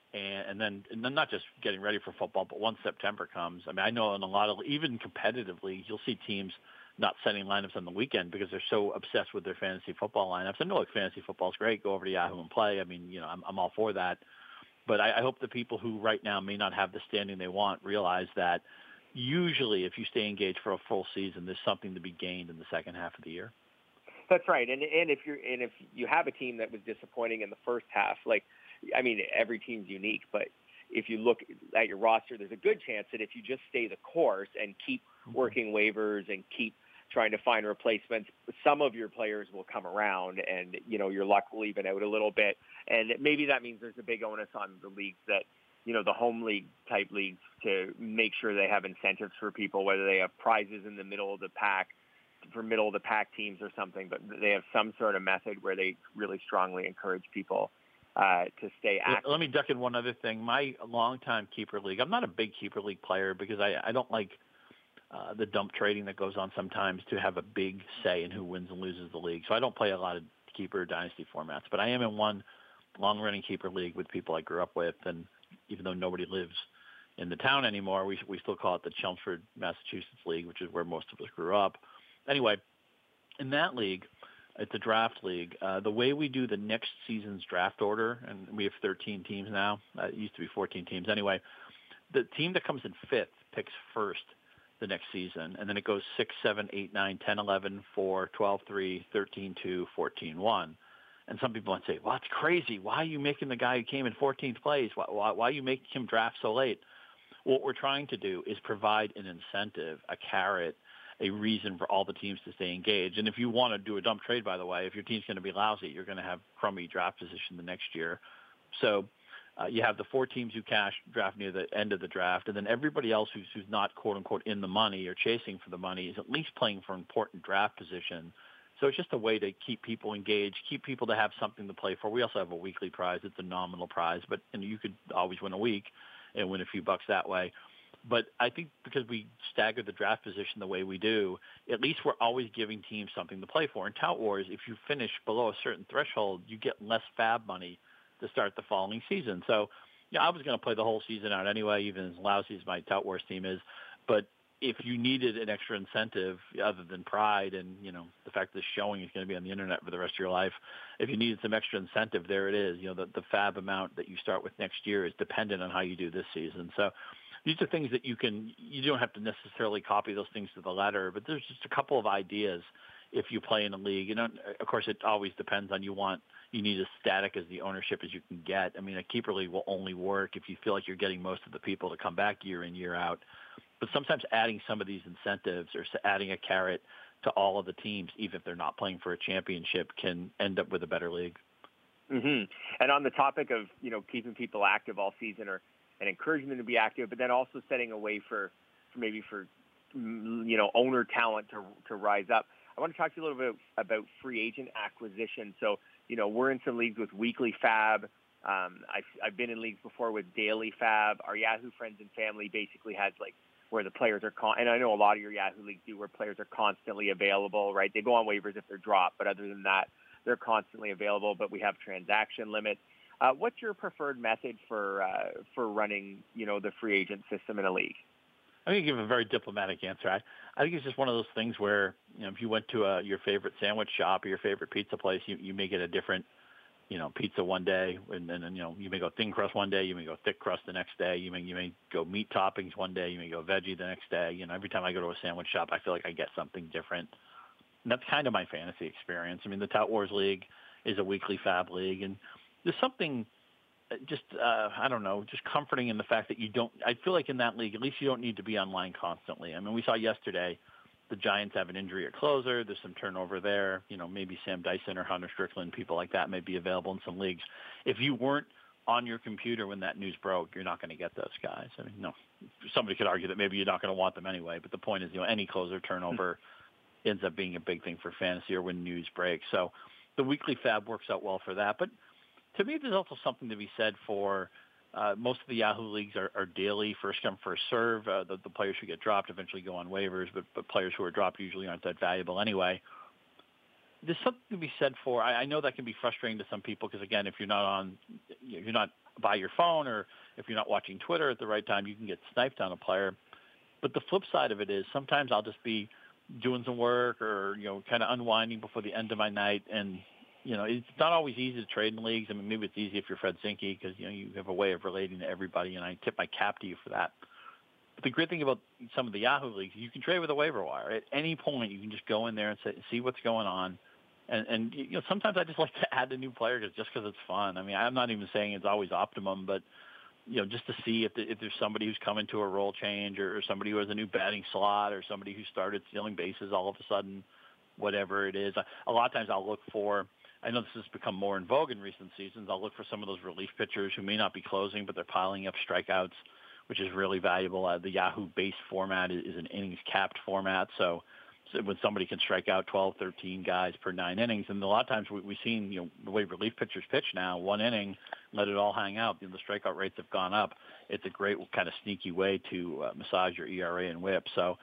And then not just getting ready for football, but once September comes, I mean, I know in a lot of, even competitively, you'll see teams not setting lineups on the weekend because they're so obsessed with their fantasy football lineups. I know, like, fantasy football is great. Go over to Yahoo and play. I mean, I'm all for that. But I hope the people who right now may not have the standing they want realize that usually if you stay engaged for a full season, there's something to be gained in the second half of the year. That's right. And if you have a team that was disappointing in the first half, like, I mean, every team's unique, but if you look at your roster, there's a good chance that if you just stay the course and keep working waivers and keep trying to find replacements, some of your players will come around and, your luck will even out a little bit. And maybe that means there's a big onus on the leagues that, the home league type leagues, to make sure they have incentives for people, whether they have prizes in the middle of the pack for middle of the pack teams or something, but they have some sort of method where they really strongly encourage people to stay active. Let me duck in one other thing. My longtime keeper league, I'm not a big keeper league player because I don't like the dump trading that goes on sometimes to have a big say in who wins and loses the league. So I don't play a lot of keeper dynasty formats, but I am in one long-running keeper league with people I grew up with, and even though nobody lives in the town anymore, we still call it the Chelmsford, Massachusetts League, which is where most of us grew up. Anyway, in that league, it's a draft league. The way we do the next season's draft order, and we have 13 teams now. It used to be 14 teams. Anyway, the team that comes in fifth picks first the next season, and then it goes 6, 7, 8, 9, 10, 11, 4, 12, 3, 13, 2, 14, 1. And some people might say, well, that's crazy. Why are you making the guy who came in 14th place? Why are you making him draft so late? What we're trying to do is provide an incentive, a carrot, a reason for all the teams to stay engaged. And if you want to do a dump trade, by the way, if your team's going to be lousy, you're going to have crummy draft position the next year. So you have the 4 teams who draft near the end of the draft, and then everybody else who's not, quote-unquote, in the money or chasing for the money is at least playing for an important draft position. So it's just a way to keep people engaged, keep people to have something to play for. We also have a weekly prize. It's a nominal prize, but you could always win a week and win a few bucks that way. But I think because we stagger the draft position the way we do, at least we're always giving teams something to play for. In Tout Wars, if you finish below a certain threshold, you get less fab money to start the following season. So, I was going to play the whole season out anyway, even as lousy as my Tout Wars team is. But if you needed an extra incentive other than pride and, the fact that the showing is going to be on the internet for the rest of your life, if you needed some extra incentive, there it is. The fab amount that you start with next year is dependent on how you do this season. So these are things that you don't have to necessarily copy those things to the letter, but there's just a couple of ideas if you play in a league. Of course, it always depends on you need as static as the ownership as you can get. I mean, a keeper league will only work if you feel like you're getting most of the people to come back year in, year out. But sometimes adding some of these incentives or adding a carrot to all of the teams, even if they're not playing for a championship, can end up with a better league. Mm-hmm. And on the topic of, keeping people active all season and encouraging them to be active, but then also setting a way for owner talent to rise up. I want to talk to you a little bit about free agent acquisition. So, we're in some leagues with weekly fab. I've been in leagues before with daily fab. Our Yahoo friends and family basically has where the players are, and I know a lot of your Yahoo leagues do, where players are constantly available, right? They go on waivers if they're dropped, but other than that, they're constantly available, but we have transaction limits. What's your preferred method for running, the free agent system in a league? I'm going to give a very diplomatic answer. I think it's just one of those things where, if you went to your favorite sandwich shop or your favorite pizza place, you may get a different, pizza one day, and then, you may go thin crust one day, you may go thick crust the next day, you may go meat toppings one day, you may go veggie the next day. Every time I go to a sandwich shop, I feel like I get something different. And that's kind of my fantasy experience. I mean, the Tout Wars League is a weekly fab league, and there's something just comforting in the fact that I feel like in that league, at least you don't need to be online constantly. I mean, we saw yesterday the Giants have an injury at closer. There's some turnover there. Maybe Sam Dyson or Hunter Strickland, people like that may be available in some leagues. If you weren't on your computer when that news broke, you're not going to get those guys. I mean, no, somebody could argue that maybe you're not going to want them anyway, but the point is, any closer turnover ends up being a big thing for fantasy or when news breaks. So the weekly fab works out well for that. But to me, there's also something to be said for most of the Yahoo leagues are daily, first come, first serve. The players who get dropped eventually go on waivers, but players who are dropped usually aren't that valuable anyway. There's something to be said for, I know that can be frustrating to some people because, again, if you're not by your phone or if you're not watching Twitter at the right time, you can get sniped on a player. But the flip side of it is sometimes I'll just be doing some work or, kind of unwinding before the end of my night, and it's not always easy to trade in leagues. I mean, maybe it's easy if you're Fred Zinke because, you have a way of relating to everybody, and I tip my cap to you for that. But the great thing about some of the Yahoo leagues, you can trade with a waiver wire. At any point, you can just go in there and see what's going on. And sometimes I just like to add a new player just because it's fun. I mean, I'm not even saying it's always optimum, but, just to see if there's somebody who's coming to a role change or somebody who has a new batting slot or somebody who started stealing bases all of a sudden, whatever it is. A lot of times I'll look for, I know this has become more in vogue in recent seasons, I'll look for some of those relief pitchers who may not be closing, but they're piling up strikeouts, which is really valuable. The Yahoo base format is an innings capped format, so when somebody can strike out 12, 13 guys per 9 innings, and a lot of times we've seen, the way relief pitchers pitch now, 1 inning, let it all hang out. The strikeout rates have gone up. It's a great kind of sneaky way to massage your ERA and WHIP. So,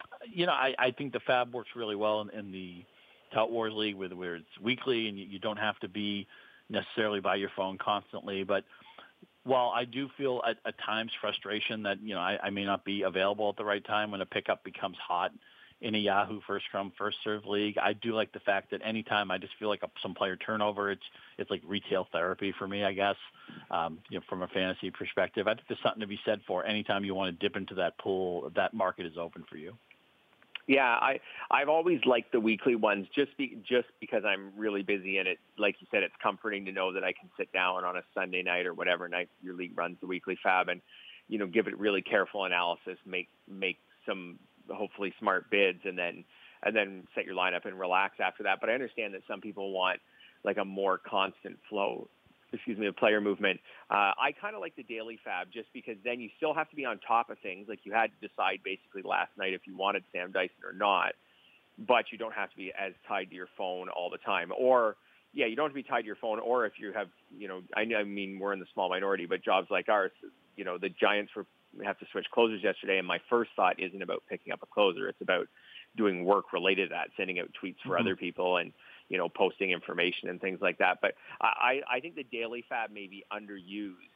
I think the fab works really well in the Tout Wars League where it's weekly and you don't have to be necessarily by your phone constantly. But while I do feel at times frustration that, I may not be available at the right time when a pickup becomes hot in a Yahoo first come, first serve league, I do like the fact that anytime I just feel like some player turnover, it's like retail therapy for me, I guess, from a fantasy perspective. I think there's something to be said for anytime you want to dip into that pool, that market is open for you. Yeah, I've always liked the weekly ones just because I'm really busy, and it, like you said, it's comforting to know that I can sit down on a Sunday night or whatever night your league runs the weekly fab and, give it really careful analysis, make some hopefully smart bids, and then set your lineup and relax after that. But I understand that some people want like a more constant flow, of player movement. I kind of like the daily fab just because then you still have to be on top of things. Like you had to decide basically last night if you wanted Sam Dyson or not, but you don't have to be as tied to your phone all the time. Or, yeah, you don't have to be tied to your phone. Or if you have, I mean, we're in the small minority, but jobs like ours, the Giants have to switch closers yesterday, and my first thought isn't about picking up a closer. It's about doing work related to that, sending out tweets for other people and, posting information and things like that. But I think the daily fab may be underused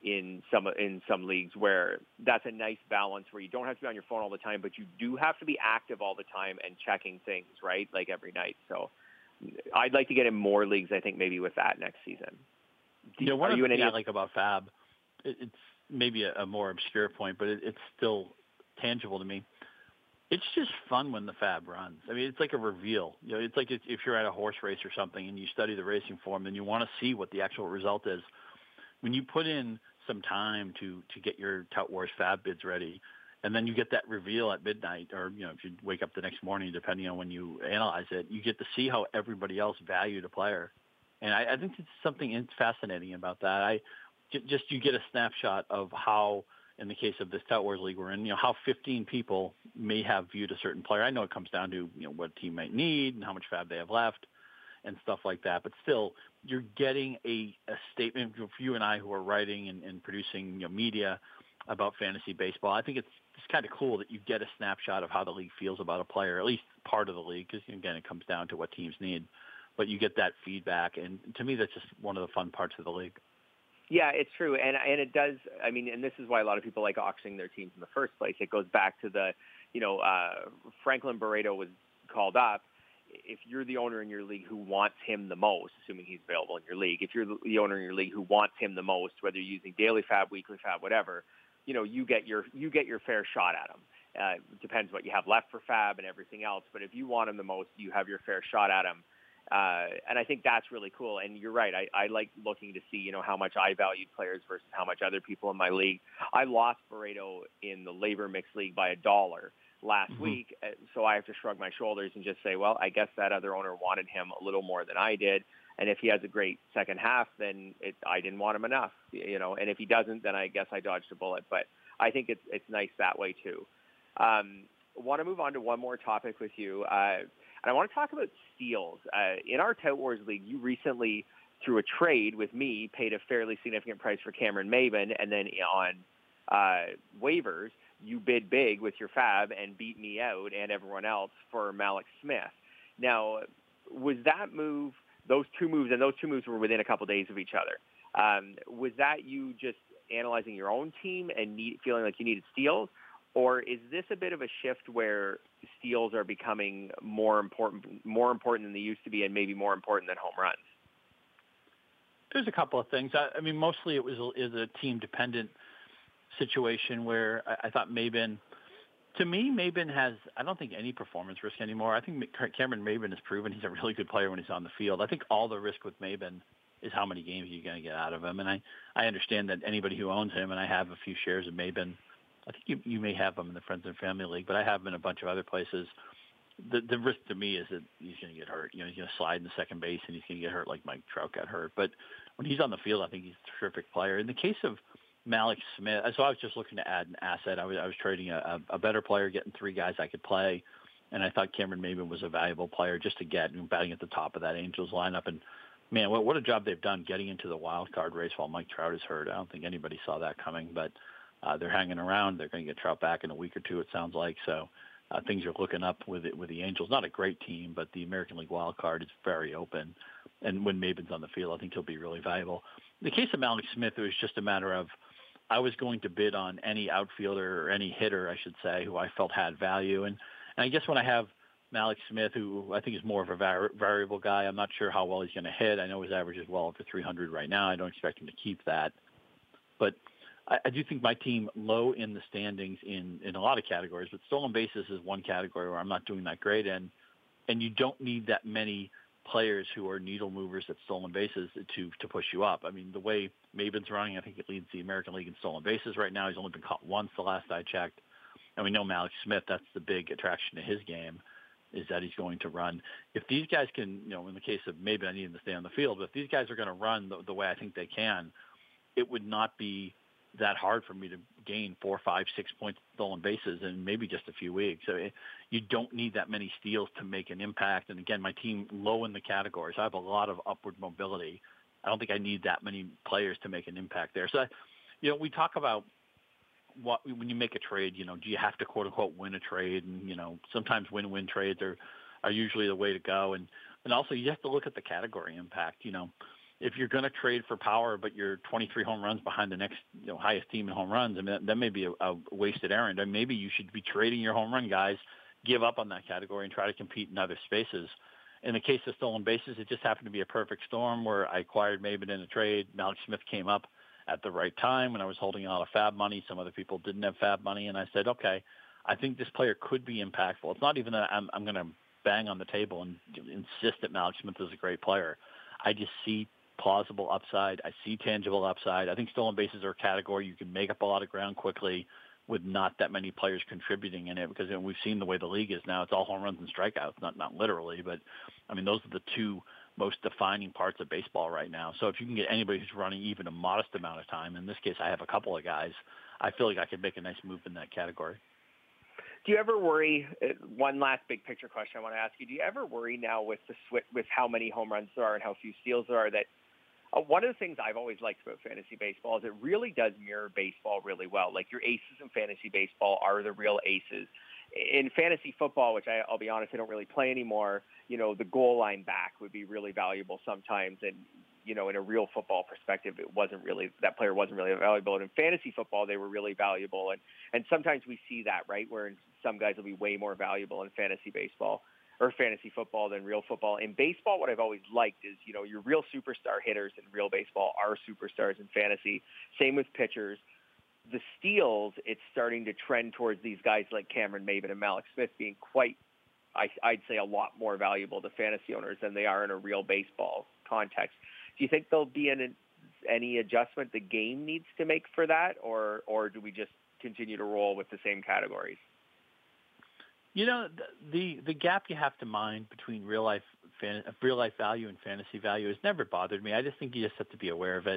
in some leagues where that's a nice balance where you don't have to be on your phone all the time, but you do have to be active all the time and checking things, right? Like every night. So I'd like to get in more leagues, I think, maybe with that next season. One of the things I like about Fab, it's maybe a more obscure point, but it's still tangible to me. It's just fun when the Fab runs. I mean, it's like a reveal. It's like if you're at a horse race or something and you study the racing form, then you want to see what the actual result is. When you put in some time to get your Tout Wars Fab bids ready, and then you get that reveal at midnight, or if you wake up the next morning, depending on when you analyze it, you get to see how everybody else valued a player. And I think it's something fascinating about that. You get a snapshot of how, in the case of this Tout Wars League we're in, how 15 people may have viewed a certain player. I know it comes down to what a team might need and how much Fab they have left and stuff like that. But still, you're getting a statement for you and I who are writing and producing media about fantasy baseball. I think it's kind of cool that you get a snapshot of how the league feels about a player, at least part of the league, because, again, it comes down to what teams need. But you get that feedback, and to me, that's just one of the fun parts of the league. Yeah, it's true, and it does. I mean, and this is why a lot of people like auctioning their teams in the first place. It goes back to the, Franklin Barreto was called up. If you're the owner in your league who wants him the most, assuming he's available in your league, if you're the owner in your league who wants him the most, whether you're using daily Fab, weekly Fab, whatever, you get your fair shot at him. It depends what you have left for Fab and everything else, but if you want him the most, you have your fair shot at him. And I think that's really cool. And you're right. I like looking to see, how much I valued players versus how much other people in my league. I lost Barreto in the labor mixed league by $1 last week. So I have to shrug my shoulders and just say, well, I guess that other owner wanted him a little more than I did. And if he has a great second half, then I didn't want him enough, and if he doesn't, then I guess I dodged a bullet. But I think it's nice that way too. Want to move on to one more topic with you. And I want to talk about steals. In our Tout Wars League, you recently, through a trade with me, paid a fairly significant price for Cameron Maybin, and then on waivers, you bid big with your Fab and beat me out and everyone else for Mallex Smith. Now, was that move, those two moves were within a couple days of each other. Was that you just analyzing your own team and feeling like you needed steals? Or is this a bit of a shift where steals are becoming more important than they used to be, and maybe more important than home runs? There's a couple of things. I mean, mostly it was a team-dependent situation where I thought Maybin, to me, Maybin has, I don't think any performance risk anymore. I think Cameron Maybin has proven he's a really good player when he's on the field. I think all the risk with Maybin is how many games you're going to get out of him. And I understand that anybody who owns him, and I have a few shares of Maybin, I think you may have him in the Friends and Family League, but I have him in a bunch of other places. The risk to me is that he's going to get hurt. He's going to slide in the second base, and he's going to get hurt like Mike Trout got hurt. But when he's on the field, I think he's a terrific player. In the case of Mallex Smith, so I was just looking to add an asset. I was trading a better player, getting three guys I could play, and I thought Cameron Maybin was a valuable player just to get batting at the top of that Angels lineup. And, man, what a job they've done getting into the wild card race while Mike Trout is hurt. I don't think anybody saw that coming, but they're hanging around. They're going to get Trout back in a week or two, it sounds like. So things are looking up with the Angels. Not a great team, but the American League wild card is very open. And when Maybin's on the field, I think he'll be really valuable. In the case of Mallex Smith, it was just a matter of I was going to bid on any outfielder or any hitter, I should say, who I felt had value. And I guess when I have Mallex Smith, who I think is more of a variable guy, I'm not sure how well he's going to hit. I know his average is well over 300 right now. I don't expect him to keep that. But I do think my team low in the standings in a lot of categories, but stolen bases is one category where I'm not doing that great in. And you don't need that many players who are needle movers at stolen bases to push you up. I mean, the way Maybin's running, I think it leads the American League in stolen bases right now. He's only been caught once the last I checked. And we know Mallex Smith, that's the big attraction to his game, is that he's going to run. If these guys can, in the case of Maybin, I need him to stay on the field, but if these guys are going to run the way I think they can, it would not be that hard for me to gain 4, 5, 6 points stolen bases in maybe just a few weeks. So you don't need that many steals to make an impact. And again, my team low in the categories. I have a lot of upward mobility. I don't think I need that many players to make an impact there. So, we talk about when you make a trade, do you have to quote unquote win a trade? And, sometimes win-win trades are usually the way to go. And also you have to look at the category impact. if you're going to trade for power, but you're 23 home runs behind the next highest team in home runs, I mean, that may be a wasted errand. And maybe you should be trading your home run guys, give up on that category, and try to compete in other spaces. In the case of stolen bases, it just happened to be a perfect storm where I acquired Maybin in a trade. Mallex Smith came up at the right time when I was holding a lot of fab money. Some other people didn't have fab money, and I said, okay, I think this player could be impactful. It's not even that I'm going to bang on the table and insist that Mallex Smith is a great player. I just see plausible upside. I see tangible upside. I think stolen bases are a category you can make up a lot of ground quickly with not that many players contributing in it, because we've seen the way the league is now. It's all home runs and strikeouts, not literally, but I mean, those are the two most defining parts of baseball right now. So if you can get anybody who's running even a modest amount of time, in this case I have a couple of guys, I feel like I could make a nice move in that category. Do you ever worry, one last big picture question I want to ask you, do you ever worry now with with how many home runs there are and how few steals there are, that one of the things I've always liked about fantasy baseball is it really does mirror baseball really well. Like, your aces in fantasy baseball are the real aces. In fantasy football, which I'll be honest, I don't really play anymore, the goal line back would be really valuable sometimes. And, in a real football perspective, that player wasn't really valuable. And in fantasy football, they were really valuable. And sometimes we see that, right, where some guys will be way more valuable in fantasy baseball or fantasy football than real football. In baseball, what I've always liked is, your real superstar hitters in real baseball are superstars in fantasy. Same with pitchers. The steals, it's starting to trend towards these guys like Cameron Maybin and Mallex Smith being quite, I'd say, a lot more valuable to fantasy owners than they are in a real baseball context. Do you think there'll be any adjustment the game needs to make for that, or do we just continue to roll with the same categories? The gap you have to mind between real life value and fantasy value has never bothered me. I just think you just have to be aware of it.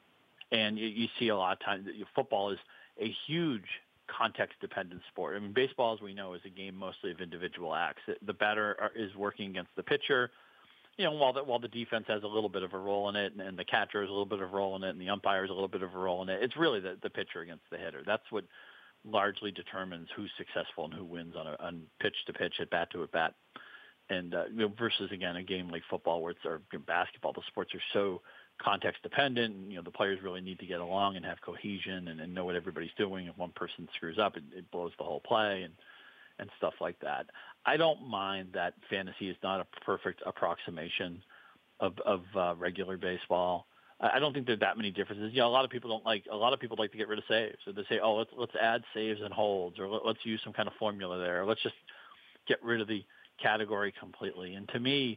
And you see a lot of times that football is a huge context-dependent sport. I mean, baseball, as we know, is a game mostly of individual acts. The batter is working against the pitcher, while the defense has a little bit of a role in it, and the catcher has a little bit of a role in it, and the umpire has a little bit of a role in it. It's really the pitcher against the hitter. That's what largely determines who's successful and who wins on pitch to pitch, at bat to at bat. And versus, again, a game like football or basketball, the sports are so context dependent, and the players really need to get along and have cohesion and know what everybody's doing. If one person screws up, it blows the whole play and stuff like that. I don't mind that fantasy is not a perfect approximation of regular baseball. I don't think there are that many differences. A lot of people like to get rid of saves. So they say, oh, let's add saves and holds, or let's use some kind of formula there. Or let's just get rid of the category completely. And to me,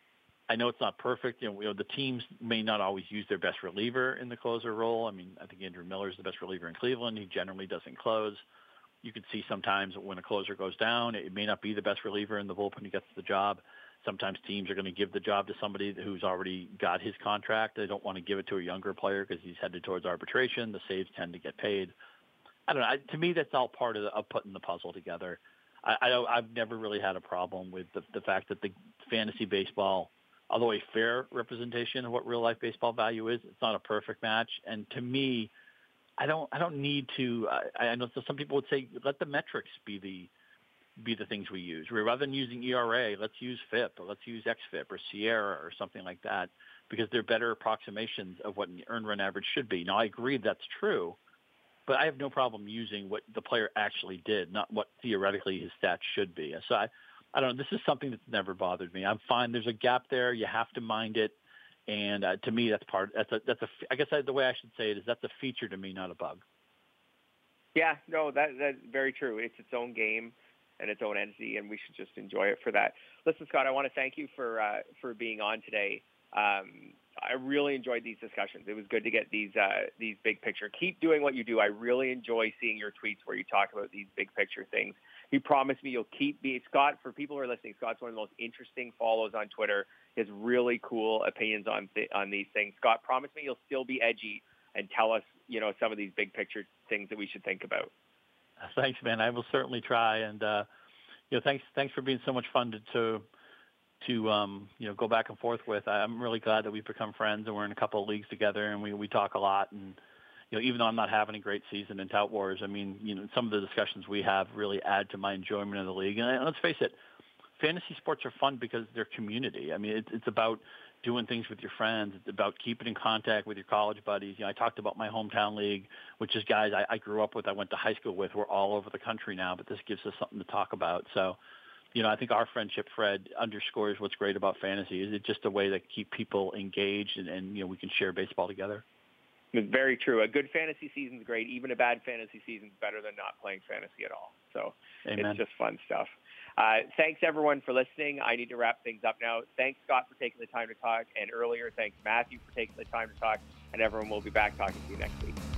I know it's not perfect. The teams may not always use their best reliever in the closer role. I mean, I think Andrew Miller is the best reliever in Cleveland. He generally doesn't close. You can see sometimes when a closer goes down, it may not be the best reliever in the bullpen who gets the job. Sometimes teams are going to give the job to somebody who's already got his contract. They don't want to give it to a younger player because he's headed towards arbitration. The saves tend to get paid. I don't know. To me, that's all part of putting the puzzle together. I've never really had a problem with the fact that the fantasy baseball, although a fair representation of what real life baseball value is, it's not a perfect match. And to me, I don't need to. I know some people would say let the metrics be the things we use. Rather than using ERA, let's use FIP, or let's use XFIP or Sierra or something like that, because they're better approximations of what an earned run average should be. Now, I agree that's true, but I have no problem using what the player actually did, not what theoretically his stats should be. So I don't know. This is something that's never bothered me. I'm fine. There's a gap there. You have to mind it. And to me, I guess the way I should say it is that's a feature to me, not a bug. Yeah, no, that's very true. It's its own game and its own entity, and we should just enjoy it for that. Listen, Scott, I want to thank you for being on today. I really enjoyed these discussions. It was good to get these big picture. Keep doing what you do. I really enjoy seeing your tweets where you talk about these big picture things. You promised me you'll keep being Scott. For people who are listening, Scott's one of the most interesting follows on Twitter. He has really cool opinions on these things. Scott, promise me you'll still be edgy and tell us, some of these big picture things that we should think about. Thanks, man. I will certainly try. And thanks for being so much fun to go back and forth with. I'm really glad that we've become friends and we're in a couple of leagues together and we talk a lot. And even though I'm not having a great season in Tout Wars, I mean, some of the discussions we have really add to my enjoyment of the league. And let's face it, fantasy sports are fun because they're community. I mean, it's about doing things with your friends. It's about keeping in contact with your college buddies. I talked about my hometown league, which is guys I grew up with, I went to high school with. We're all over the country now, but this gives us something to talk about. So, I think our friendship, Fred, underscores what's great about fantasy. Is it just a way to keep people engaged and we can share baseball together? It's very true. A good fantasy season is great. Even a bad fantasy season is better than not playing fantasy at all. So Amen. It's just fun stuff. Thanks, everyone, for listening. I need to wrap things up now. Thanks, Scott, for taking the time to talk. And earlier, thanks, Matthew, for taking the time to talk. And everyone will be back talking to you next week.